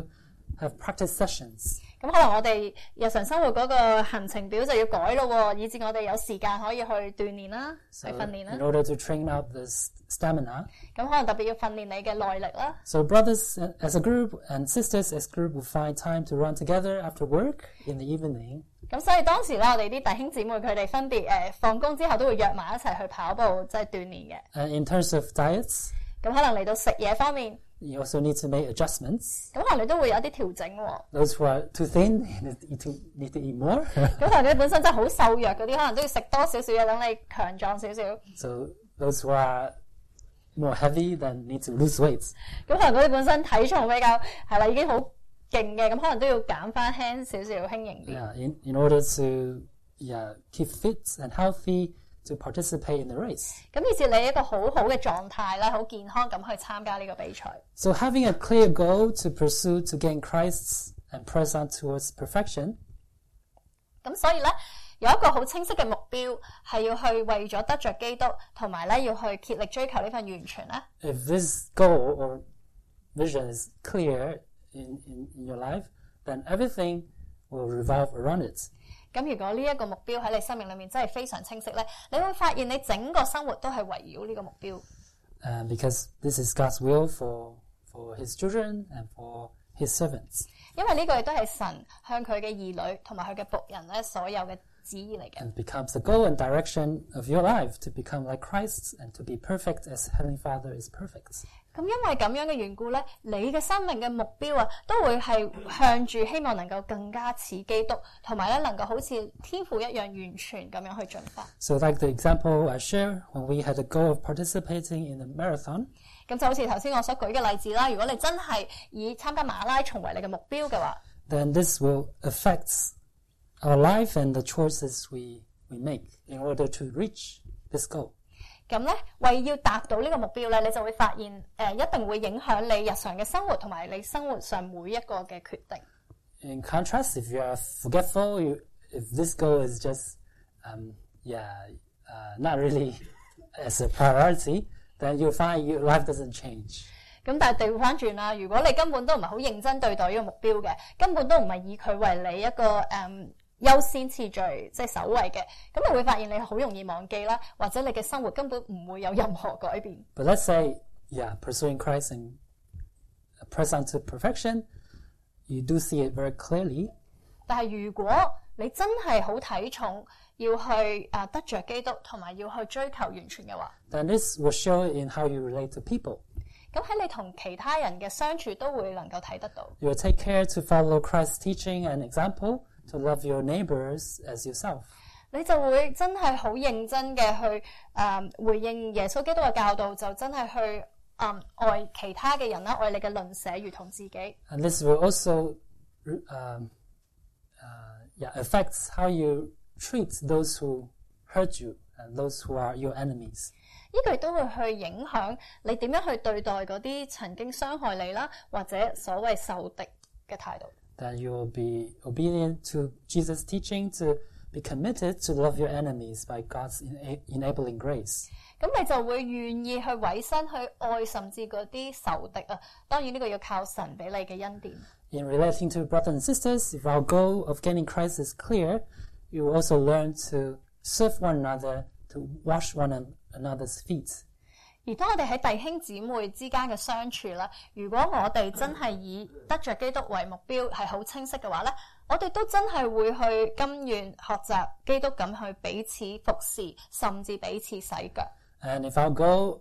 have practice sessions. 咁可能我哋日常生活嗰個行程表就要改咯，以至我哋有時間可以去鍛鍊啦， So 去訓練啦 in。order to train out this stamina, 咁可能特別要訓練你嘅耐力啦。 so brothers as a group and sisters as a group will find time to run together after work in the evening. 咁所以當時咧，我哋啲弟兄姊妹佢哋分別誒放工之後都會約埋一齊去跑步，即係鍛鍊嘅。 And in terms of diets, 咁可能嚟到食嘢方面， you also need to make adjustments. 咁可能你都會有啲調整喎。 Those who are too thin need to eat, to, need to eat more. 咁可能你本身真係好瘦弱嗰啲，可能都要食多少少嘢，等你強壯少少。 So those who are more heavy then need to lose weight. 咁可能嗰啲本身體重比較係啦，已經好勁嘅，咁可能都要減翻輕少少，輕盈啲。 Yeah, in, in order to yeah, keep fit and healthy to participate in the race. 咁以至你一個好好嘅狀態咧，好健康咁去參加呢個比賽。 So having a clear goal to pursue to gain Christ and press on towards perfection, 咁所以咧，有一個好清晰嘅目標，係要去為咗得着基督，同埋咧要去竭力追求呢份完全咧。 if this goal or vision is clear in, in, in your life, then everything will revolve around it. 咁如果呢一個目標喺你生命裏面真係非常清晰咧，你會發現你整個生活都係圍繞呢個目標。 Uh, because this is God's will for, for His children and for His servants. 因為呢個亦都係神向佢嘅兒女同埋佢嘅僕人咧所有嘅旨意嚟嘅。 And becomes the goal and direction of your life to become like Christ and to be perfect as Heavenly Father is perfect. 咁因為咁樣嘅緣故咧，你嘅生命嘅目標啊，都會係向住希望能夠更加似基督，同埋咧能夠好似天父一樣完全咁樣去進發。 So like the example I share when we had the goal of participating in the marathon, 咁就好似頭先我所舉嘅例子啦，如果你真係以參加馬拉松為你嘅目標嘅話， then this will affect our life and the choices we, we make in order to reach this goal. 咁咧為要達到呢個目標咧，你就會發現誒、呃、一定會影響你日常嘅生活同埋你生活上每一個嘅決定。 In contrast, if you are forgetful, you, if this goal is just, um, yeah, uh, not really as a priority, then you'll find your life doesn't change. 咁但係調翻轉啦，如果你根本都唔係好認真對待呢個目標嘅，根本都唔係以佢為你一個誒、嗯、優先次序，即係首位嘅，咁你會發現你好容易忘記啦，或者你嘅生活根本唔會有任何改變。 But let's say, yeah, pursuing Christ and press on to perfection, you do see it very clearly. 但係如果你真係好睇重要去啊得着基督，同埋要去追求完全嘅話， Then this will show in how you relate to people. 咁喺你同其他人嘅相處都會能夠睇得到。 You will take care to follow Christ's teaching and example to love your neighbors as yourself. 你就會真係好認真嘅去誒、嗯、回應耶穌基督嘅教導，就真係去誒、嗯、愛其他嘅人啦，愛你嘅鄰舍如同自己。 And this will also um, uh, yeah, affect how you treat those who hurt you and those who are your enemies. 呢個亦都會去影響你點樣去對待嗰啲曾經傷害你啦，或者所謂受敵嘅態度。 That you will be obedient to Jesus' teaching to be committed to love your enemies by God's ena- enabling grace. 咁你就會願意去委身去愛甚至嗰啲仇敵啊。當然呢個要靠神俾你嘅恩典。 In relating to brothers and sisters, if our goal of gaining Christ is clear, you will also learn to serve one another, to wash one another's feet. 而當我哋喺弟兄姊妹之間嘅相處啦，如果我哋真係以得着基督為目標，係好清晰嘅話咧，我哋都真係會去甘願學習基督咁去彼此服侍，甚至彼此洗腳。 And if our goal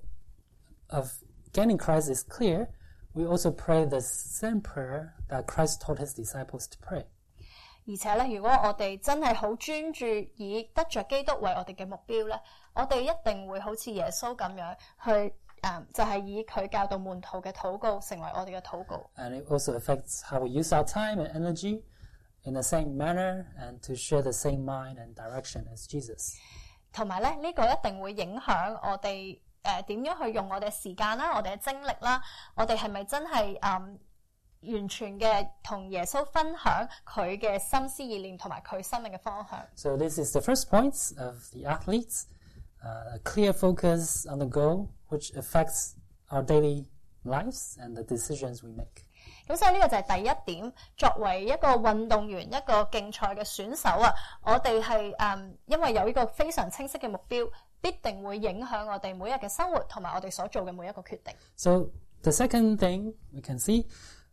of gaining Christ is clear, we also pray the same prayer that Christ taught his disciples to pray. 而且咧，如果我哋真係好專注以得着基督為我哋嘅目標咧，我哋一定會好似耶穌咁樣去誒、嗯，就係、是、以佢教導門徒嘅禱告成為我哋嘅禱告。 And it also affects how we use our time and energy in the same manner and to share the same mind and direction as Jesus. 同埋咧，呢、這個一定會影響我哋誒點樣去用我哋嘅時間啦，我哋嘅精力啦，我哋係咪真係誒、嗯、完全嘅同耶穌分享佢嘅心思意念同埋佢生命嘅方向。 So this is the first point of the athletes, uh, a clear focus on the goal, which affects our daily lives and the decisions we make. 咁所以呢個就係第一點，作為一個運動員、一個競賽嘅選手啊，我哋係誒因為有呢個非常清晰嘅目標，必定會影響我哋每日嘅生活同埋我哋所做嘅每一個決定。 So the second thing we can see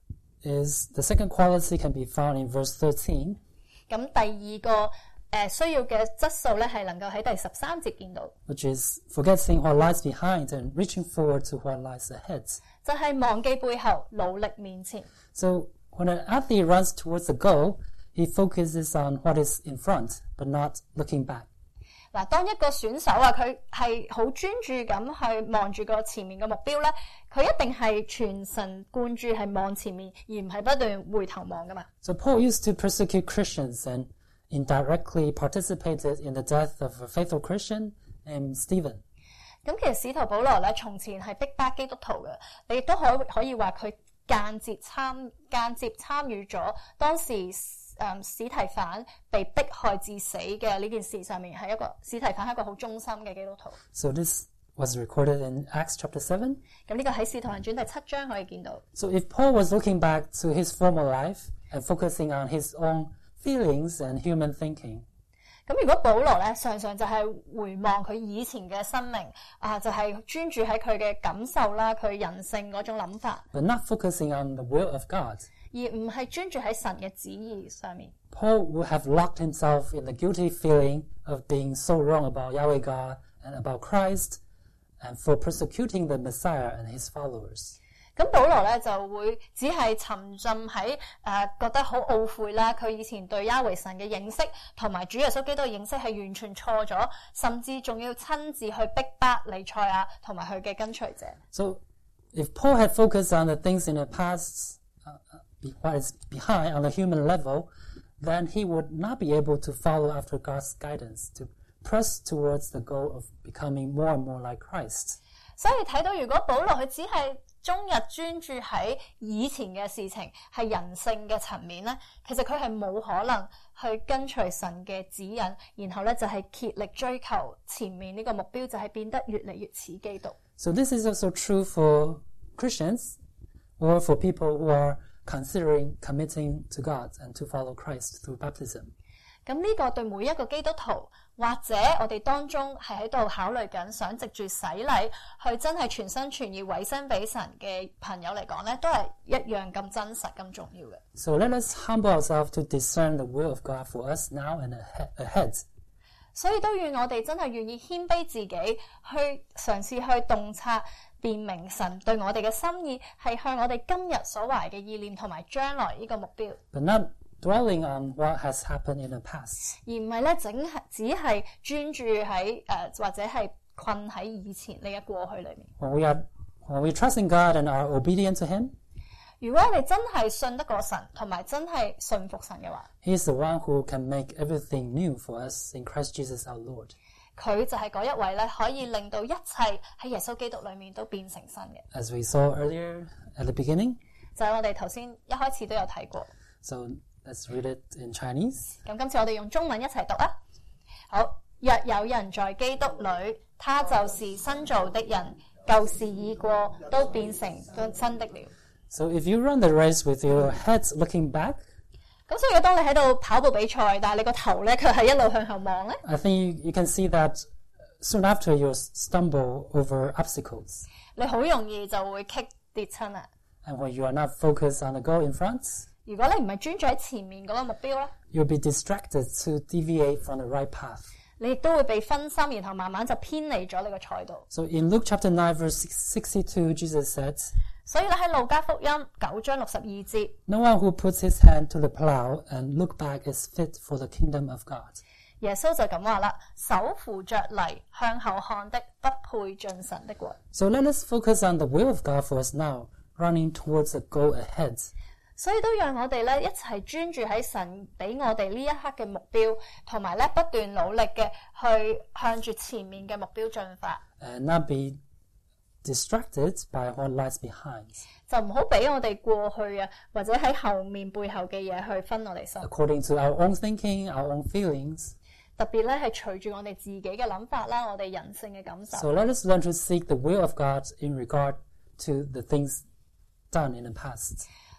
is the second quality can be found in verse thirteen. 咁第二個誒需要嘅質素咧，係能夠喺第十三節見到， which is forgetting what lies behind and reaching forward to what lies ahead. 就係忘記背後，努力面前。 So when an athlete runs towards the goal, he focuses on what is in front, but not looking back. 嗱，當一個選手啊，佢係好專注咁去望住個前面嘅目標咧，佢一定係全神貫注係望前面，而唔係不斷回頭望噶嘛。 So Paul used to persecute Christians and indirectly participated in the death of a faithful Christian named Stephen. 咁其實使徒保羅咧，從前係逼迫基督徒嘅，你亦都可可以話佢間接參間接參與咗當時誒史提反被迫害致死嘅呢件事上面，係一個史提反係一個好忠心嘅基督徒。 So this was recorded in Acts chapter seven. 咁呢個喺使徒行傳第七章可以見到。 So if Paul was looking back to his former life and focusing on his own feelings and human thinking, 咁如果保羅咧，常常就係回望佢以前嘅生命啊，就係、是、專注喺佢嘅感受啦，佢人性嗰種諗法， but not focusing on the will of God, 而唔係專注喺神嘅旨意上面。 Paul would have locked himself in the guilty feeling of being so wrong about Yahweh God and about Christ and for persecuting the Messiah and his followers. 咁保羅咧就會只係沉浸喺誒、呃、覺得好懊悔啦，佢以前對亞維神嘅認識同埋主耶穌基督嘅認識係完全錯咗，甚至仲要親自去逼迫彌賽亞同埋佢嘅跟隨者。 So if Paul had focused on the things in the past, uh, what is behind on the human level, then he would not be able to follow after God's guidance, to press towards the goal of becoming more and more like Christ. 所以睇到如果保羅佢只係終日專注喺以前嘅事情，係人性嘅層面咧，其實佢係冇可能去跟隨神嘅指引，然後咧就係竭力追求前面呢個目標，就係變得越嚟越似基督。 So this is also true for Christians or for people who are considering committing to God and to follow Christ through baptism. 咁呢個對每一個基督徒，或者我哋當中係喺度考慮緊想藉住洗禮去真係全心全意委身俾神嘅朋友嚟講咧，都係一樣咁真實咁重要嘅。 So let us humble ourselves to discern the will of God for us now and ahead. 所以都願我哋真係願意謙卑自己，去嘗試去洞察辨明神對我哋嘅心意，係向我哋今日所懷嘅意念同埋將來呢個目標。 But not dwelling on what has happened in the past. 而唔係咧，整係只係專注喺誒、呃、或者係困喺以前呢個過去裏面。 When we are, when we trust in God and are obedient to Him, 如果我哋真係信得過神，同埋真係信服神嘅話， He is the one who can make everything new for us in Christ Jesus our Lord. 佢就係嗰一位咧，可以令到一切喺耶穌基督裏面都變成新嘅。 As we saw earlier at the beginning, 就係我哋頭先一開始都有睇過。 so let's read it in Chinese. 咁今次我哋用中文一齊讀啊！好，若有人在基督裏，他就是新造的人，舊事已過，都變成新的了。 So if you run the race with your head looking back, 咁所以如果當你喺度跑步比賽，但係你個頭咧佢係一路向後望咧， I think you, you can see that soon after you stumble over obstacles. 你好容易就會棘跌親啊！ And when you are not focused on the goal in front, 如果你唔係專注喺前面嗰個目標咧， you'll be distracted to deviate from the right path. 你亦都會被分心，然後慢慢就偏離咗你個賽道。 So in Luke chapter nine verse sixty-two, Jesus said, 所以咧喺路加福音九章六十二節， No one who puts his hand to the plow and look back is fit for the kingdom of God. 耶穌就咁話啦：手扶着犁向後看的，不配進神的國。 So let us focus on the will of God for us now, running towards the goal ahead. 所以都讓我哋咧一齊專注喺神俾我哋呢一刻嘅目標，同埋咧不斷努力嘅去向住前面嘅目標進發， And not be distracted by what lies behind. 就唔好俾我哋過去啊，或者喺後面背後嘅嘢去分我哋心。 According to our own thinking, our own feelings. 特別咧係隨住我哋自己嘅諗法啦，我哋人性嘅感受。 So let us learn to seek the will of God in regard to the things done in the past.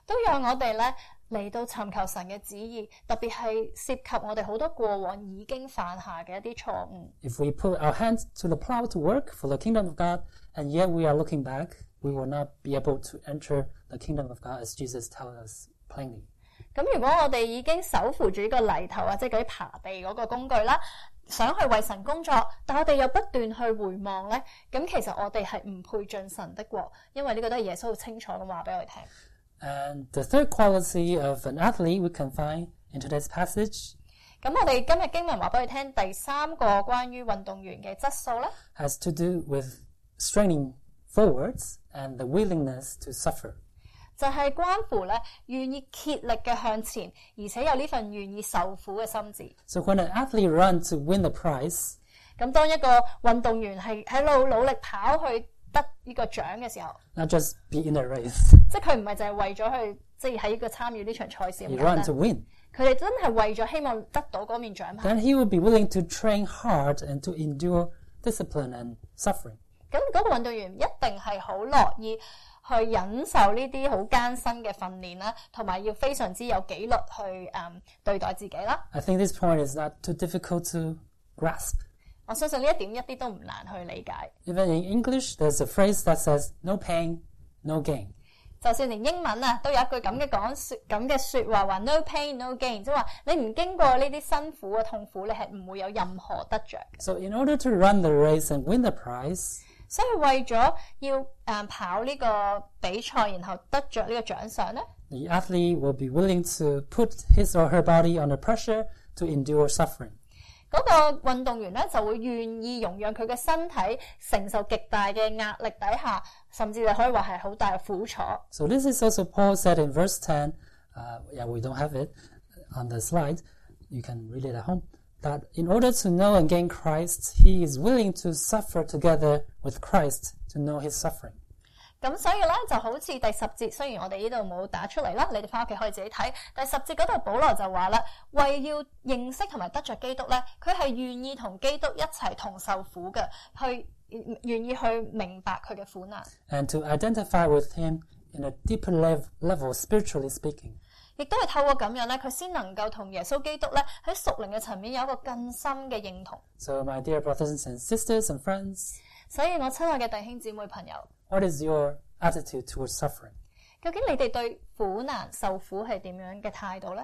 都讓我哋咧嚟到尋求神嘅旨意，特別係涉及我哋好多過往已經犯下嘅一啲錯誤。 If we put our hands to the plow to work for the kingdom of God, and yet we are looking back, we will not be able to enter the kingdom of God as Jesus tells us plainly. 咁如果我哋已經手扶住呢個犁頭啊，即係嗰啲耙地嗰個工具啦，想去為神工作，但我哋又不斷去回望咧，咁其實我哋係唔配進神的國，因為呢個都係耶穌好清楚咁話俾我哋聽。 And the third quality of an athlete we can find in today's passage 咁我哋今日經文話俾佢聽，第三個關於運動員嘅質素咧 has to do with straining forwards and the willingness to suffer. 就係關乎咧願意竭力嘅向前，而且有呢份願意受苦嘅心志。 So when an athlete runs to win the prize, 咁當一個運動員係喺度努力跑去得呢個獎嘅時候， not just be in a race, 即係佢唔係就係為咗去即係喺呢個參與呢場賽事咁 he 簡單 runs to win. 佢哋真係為咗希望得到嗰面獎牌。 Then he will be willing to train hard and to endure discipline and suffering. 咁嗰個運動員一定係好樂意去忍受呢啲好艱辛嘅訓練啦，同埋要非常之有紀律去誒、嗯、對待自己啦。 I think this point is not too difficult to grasp. 我相信呢一點一啲都唔難去理解。 Even in English, there's a phrase that says, no pain, no gain. 就算連英文啊，都有一句咁嘅講說咁嘅説話，話 no pain no gain，即係話你唔經過呢啲辛苦嘅痛苦，你係唔會有任何得着嘅。 So in order to run the race and win the prize, 所以為咗要誒、嗯、跑呢個比賽，然後得着呢個獎賞咧， the athlete will be willing to put his or her body under pressure to endure suffering. 嗰個運動員咧就會願意容讓佢嘅身體承受極大嘅壓力底下，甚至係可以話係好大嘅苦楚。 So this is also Paul said in verse ten, uh, yeah, we don't have it on the slide. You can read it at home. That in order to know and gain Christ, he is willing to suffer together with Christ to know his suffering. 咁所以咧就好似第十節，雖然我哋呢度冇打出嚟啦，你哋翻屋企可以自己睇。第十節嗰度保羅就話啦，為要認識同埋得着基督咧，佢係願意同基督一齊同受苦嘅，去願意去明白佢嘅苦難。 And to identify with him in a deeper lev- level, spiritually speaking. 亦都係透過咁樣咧，佢先能夠同耶穌基督咧喺屬靈嘅層面有一個更深嘅認同。 So my dear brothers and sisters and friends, 所以我親愛嘅弟兄姊妹朋友， what is your attitude towards suffering? 究竟你哋對苦難受苦係點樣嘅態度呢？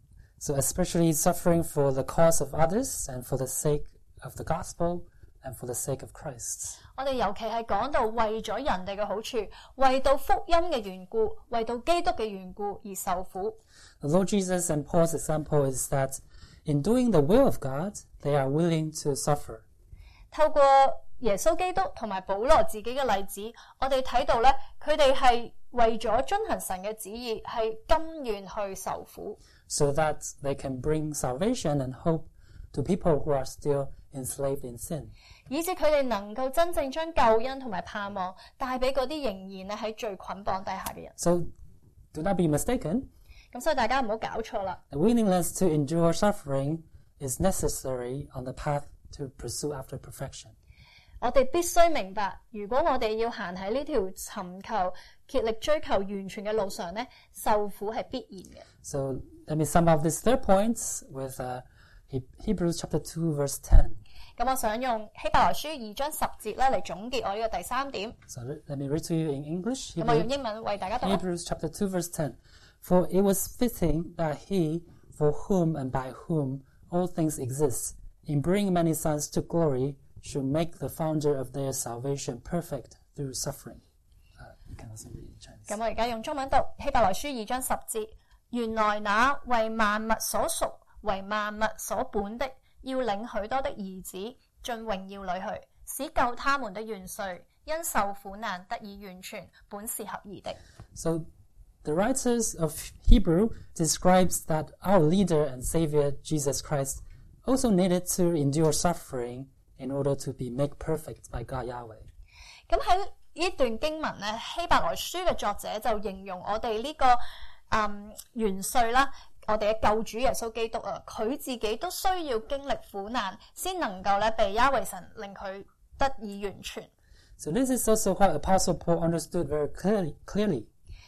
So especially suffering for the cause of others and for the sake of the gospel and for the sake of Christ. 我哋尤其係講到為咗人哋嘅好處，為到福音嘅緣故，為到基督嘅緣故而受苦。 The Lord Jesus and Paul's example is that in doing the will of God, they are willing to suffer. 透過耶穌基督同埋保羅自己嘅例子，我哋睇到咧，佢哋係為咗遵行神嘅旨意，係甘願去受苦， so that they can bring salvation and hope to people who are still enslaved in sin. 以致佢哋能夠真正將救恩同埋盼望帶俾嗰啲仍然咧喺罪捆綁底下嘅人。 So do not be mistaken. 咁所以大家唔好搞錯啦。 The willingness to endure suffering is necessary on the path to pursue after perfection. 我哋必須明白，如果我哋要行喺呢條尋求竭力追求完全嘅路上咧，受苦係必然嘅。 So let me sum up this third point with uh, Hebrews chapter two verse ten. 咁我想用希伯來書二章十節咧嚟總結我呢個第三點。 So let, let me read to you in English. 咁我用英文為大家讀啦。 Hebrews chapter two verse ten. For it was fitting that he, for whom and by whom all things exist, in bringing many sons to glory, should make the founder of their salvation perfect through suffering. Uh, you can also read in Chinese. 咁我而家用中文讀希伯來書二章十節。原來那為萬物所屬、為萬物所本的，要領許多的兒子進榮耀裏去，使救他們的元帥因受苦難得以完全，本是合宜的。 So the writers of Hebrew describes that our leader and savior Jesus Christ also needed to endure suffering in order to be made perfect by God Yahweh. 咁喺呢段經文咧，希伯來書嘅作者就形容我哋呢、這個嗯元帥啦，我哋嘅救主耶穌基督啊，佢自己都需要經歷苦難，先能夠咧被亞維神令佢得以完全。 So this is also what Apostle Paul understood very clearly. clearly.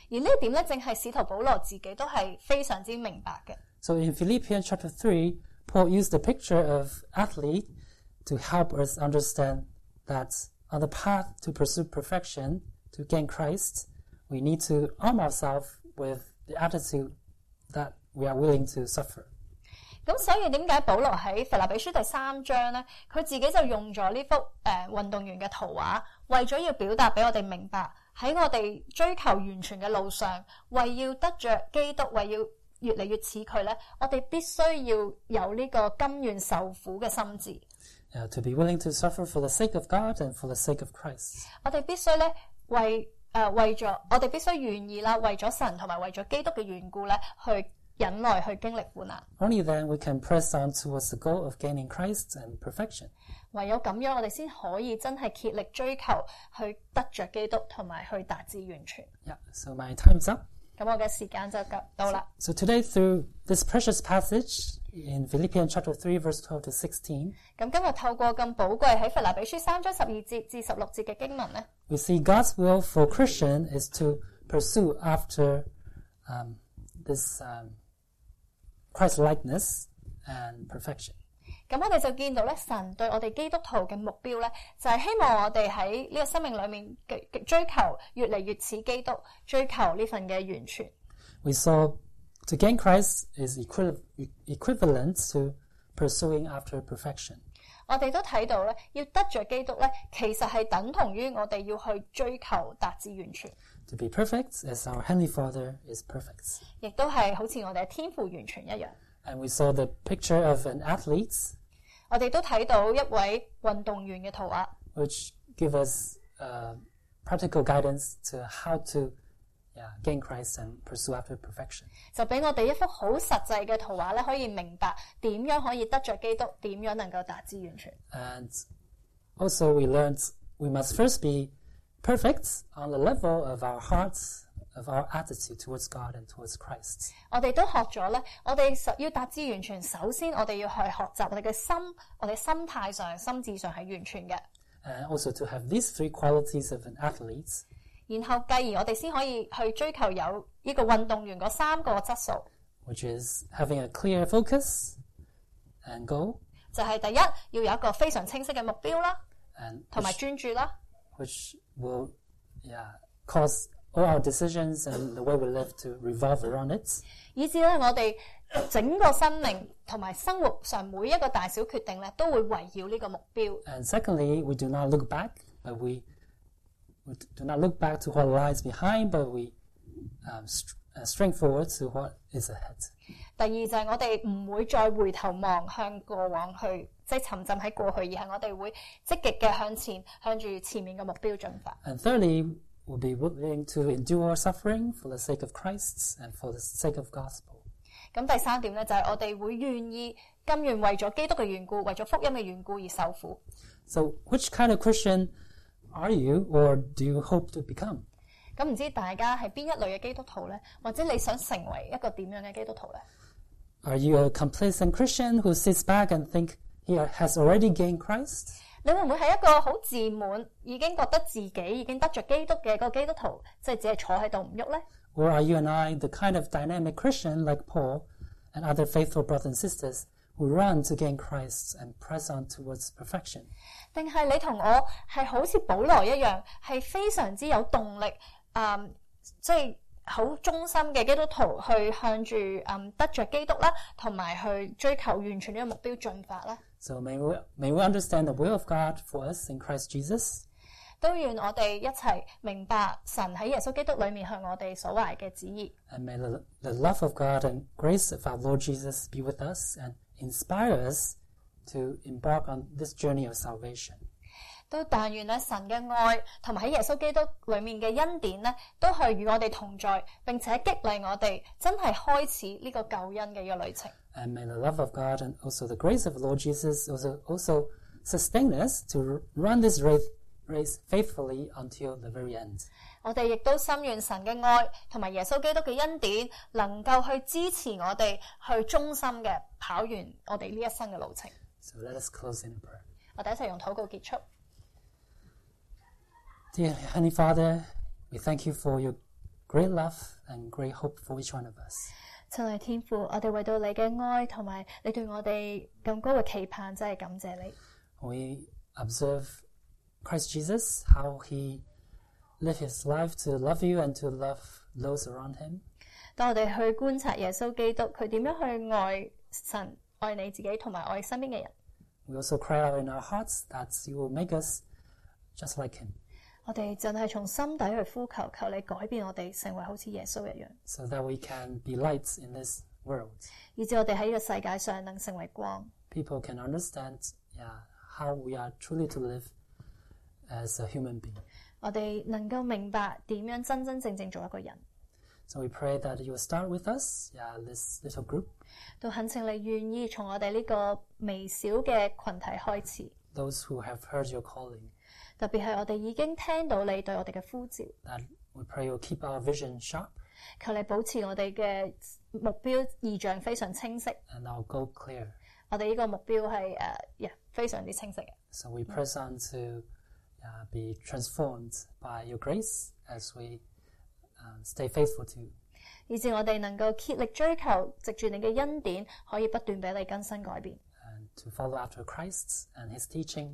而呢一點咧，正係使徒保羅自己都係非常之明白嘅。 So in Philippians chapter three, Paul used the picture of athlete to help us understand that on the path to pursue perfection, to gain Christ, we need to arm ourselves with the attitude that we are willing to suffer. 咁所以點解保羅喺腓立比書第三章咧，佢自己就用咗呢幅誒、呃、運動員嘅圖畫，為咗要表達俾我哋明白喺我哋追求完全嘅路上，為要得着基督，為要越嚟越似佢咧，我哋必須要有呢個甘願受苦嘅心志。 Uh, to be willing to suffer for the sake of God and for the sake of Christ. 我哋必須咧為誒、呃、為咗我哋必須願意啦，為咗神同埋為咗基督嘅緣故咧，去忍耐去經歷苦難。 Only then we can press on towards the goal of gaining Christ and perfection. 唯有咁樣，我哋先可以真係竭力追求去得着基督，同埋去達至完全。 Yeah. So my time's up. 咁我嘅時間就夠到啦。 So today, through this precious passage in Philippians chapter three, verse twelve to sixteen, 咁今日透過咁寶貴喺腓立比書三章十二節至十六節嘅經文咧， we see God's will for Christian is to pursue after um, this um, Christ-likeness and perfection. 咁我哋就見到咧，神對我哋基督徒嘅目標咧，就係、是、希望我哋喺呢個生命裏面嘅追求越嚟越似基督，追求呢份嘅完全。 We saw to gain Christ is equi- equivalent to pursuing after perfection. 我哋都睇到咧，要得着基督咧，其實係等同於我哋要去追求達至完全。 To be perfect as our Heavenly Father is perfect. 亦都係好似我哋嘅天父完全一樣。 And we saw the picture of an athlete, 我哋都睇到一位運動員嘅圖畫， which give us uh, practical guidance to how to yeah, gain Christ and pursue after perfection. 就俾我哋一幅好實際嘅圖畫咧，可以明白點樣可以得着基督，點樣能夠達至完全。 And also we learned we must first be perfect on the level of our hearts, of our attitude towards God and towards Christ. 我哋都學咗咧，我哋實要達至完全，首先我哋要去學習我哋嘅心，我哋心態上、心智上係完全嘅。 And also to have these three qualities of an athlete, 然後繼而我哋先可以去追求有呢個運動員嗰三個質素， which is having a clear focus and goal, 就係第一要有一個非常清晰嘅目標啦， and 同埋 which, 專注啦。 which will yeah, cause all our decisions and the way we live to revolve around it. 以至咧，我哋整個生命同埋生活上每一個大小決定咧，都會圍繞呢個目標。 And secondly, we do not look back, but we, we do not look back to what lies behind, but we um, st- uh, strain forward to what is ahead. 第二就係我哋唔會再回頭望向過往去，即係沉浸喺過去，而係我哋會積極嘅向前，向住前面嘅目標進發。 And thirdly, we'll be willing to endure suffering for the sake of Christ and for the sake of gospel. 咁第三點咧，就係我哋會願意甘願為咗基督嘅緣故，為咗福音嘅緣故而受苦。 So which kind of Christian are you or do you hope to become? 咁唔知大家係邊一類嘅基督徒咧，或者你想成為一個點樣嘅基督徒咧？ Are you a complacent Christian who sits back and think he has already gained Christ? 你會唔會係一個好自滿，已經覺得自己已經得着基督嘅個基督徒，即係只係坐喺度唔喐咧？ Or are you and I the kind of dynamic Christian like Paul and other faithful brothers and sisters who run to gain Christ and press on towards perfection? 定係你同我係好似保羅一樣，係非常之有動力，嗯，即係好忠心嘅基督徒，去向住嗯得着基督啦，同埋去追求完全呢個目標進發啦。 So may we, may we understand the will of God for us in Christ Jesus? 都願我哋一齊明白神喺耶穌基督裏面向我哋所懷嘅旨意。 And may the, the love of God and grace of our Lord Jesus be with us and inspire us to embark on this journey of salvation. 都但願咧神嘅愛同埋喺耶穌基督裏面嘅恩典咧，都係與我哋同在，並且激勵我哋真係開始呢個救恩嘅一個旅程。 And may the love of God and also the grace of the Lord Jesus also, also sustain us to run this race, race faithfully until the very end. 我哋亦都心願神嘅愛同埋耶穌基督嘅恩典，能夠去支持我哋去忠心嘅跑完我哋呢一生嘅路程。 So let us close in prayer. 我哋一齊用禱告結束。 Dear Heavenly Father, we thank you for your great love and great hope for each one of us. 親愛天父，我哋為到你嘅愛同埋你對我哋咁高嘅期盼，真係感謝你。 We observe Christ Jesus, how he lived his life to love you and to love those around him. 當我哋去觀察耶穌基督，佢點樣去愛神、愛你自己同埋愛身邊嘅人。 We also cry out in our hearts that you will make us just like him. 我哋真係從心底去呼求，求你改變我哋，成為好似耶穌一樣， so that we can be lights in this world. 以致我哋喺呢個世界上能成為光。 People can understand yeah, how we are truly to live as a human being. 我哋能夠明白點樣真真正正做一個人。 So we pray that you will start with us, yeah, this little group. 都懇請你願意從我哋呢個微小嘅群體開始， Those who have heard your calling, 特別係我哋已經聽到你對我哋嘅呼召， that we pray you will keep our vision sharp 求你保持我哋嘅目標意象非常清晰， and our goal clear. 我哋呢個目標係誒、uh, yeah, 非常之清晰嘅。 So we press on to yeah, be transformed by your grace as we um, stay faithful to you. 以致我哋能夠竭力追求，藉住你嘅恩典，可以不斷俾你更新改變， And to follow after Christ and his teaching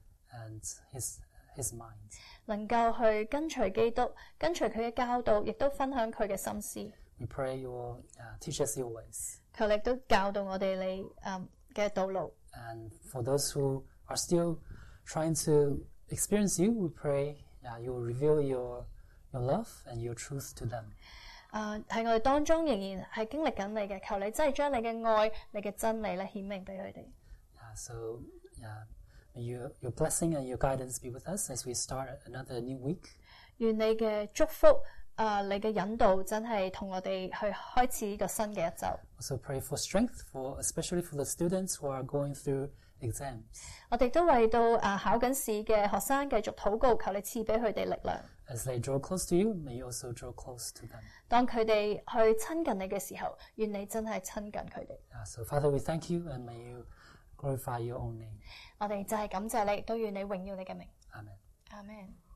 and his, his mind. 能夠去跟隨基督，跟隨佢嘅教導，亦都分享佢嘅心思。 We pray you will uh, teach us your ways. 求你都教導我哋你誒嘅道路。 And for those who are still trying to experience you, we pray yeah, you will reveal your, your love and your truth to them. 誒喺我哋當中仍然係經歷緊你嘅，求你真係將你嘅愛、你嘅真理咧顯明俾佢哋。 Yeah, so yeah, may you, your blessing and your guidance be with us as we start another new week. 願你嘅祝福、誒、你嘅引導真係同我哋去開始呢個新嘅一週。 Also pray for strength, for especially for the students who are going through exams. 我哋都為到誒、考緊試嘅學生繼續禱告，求你賜俾佢哋力量。 As they draw close to you, may you also draw close to them. 當佢哋去親近你嘅時候，願你真係親近佢哋。 Yeah, so Father, we thank you and may you glorify your own name. 我哋就係感謝你，亦都願你榮耀你嘅名。 Amen. 阿們。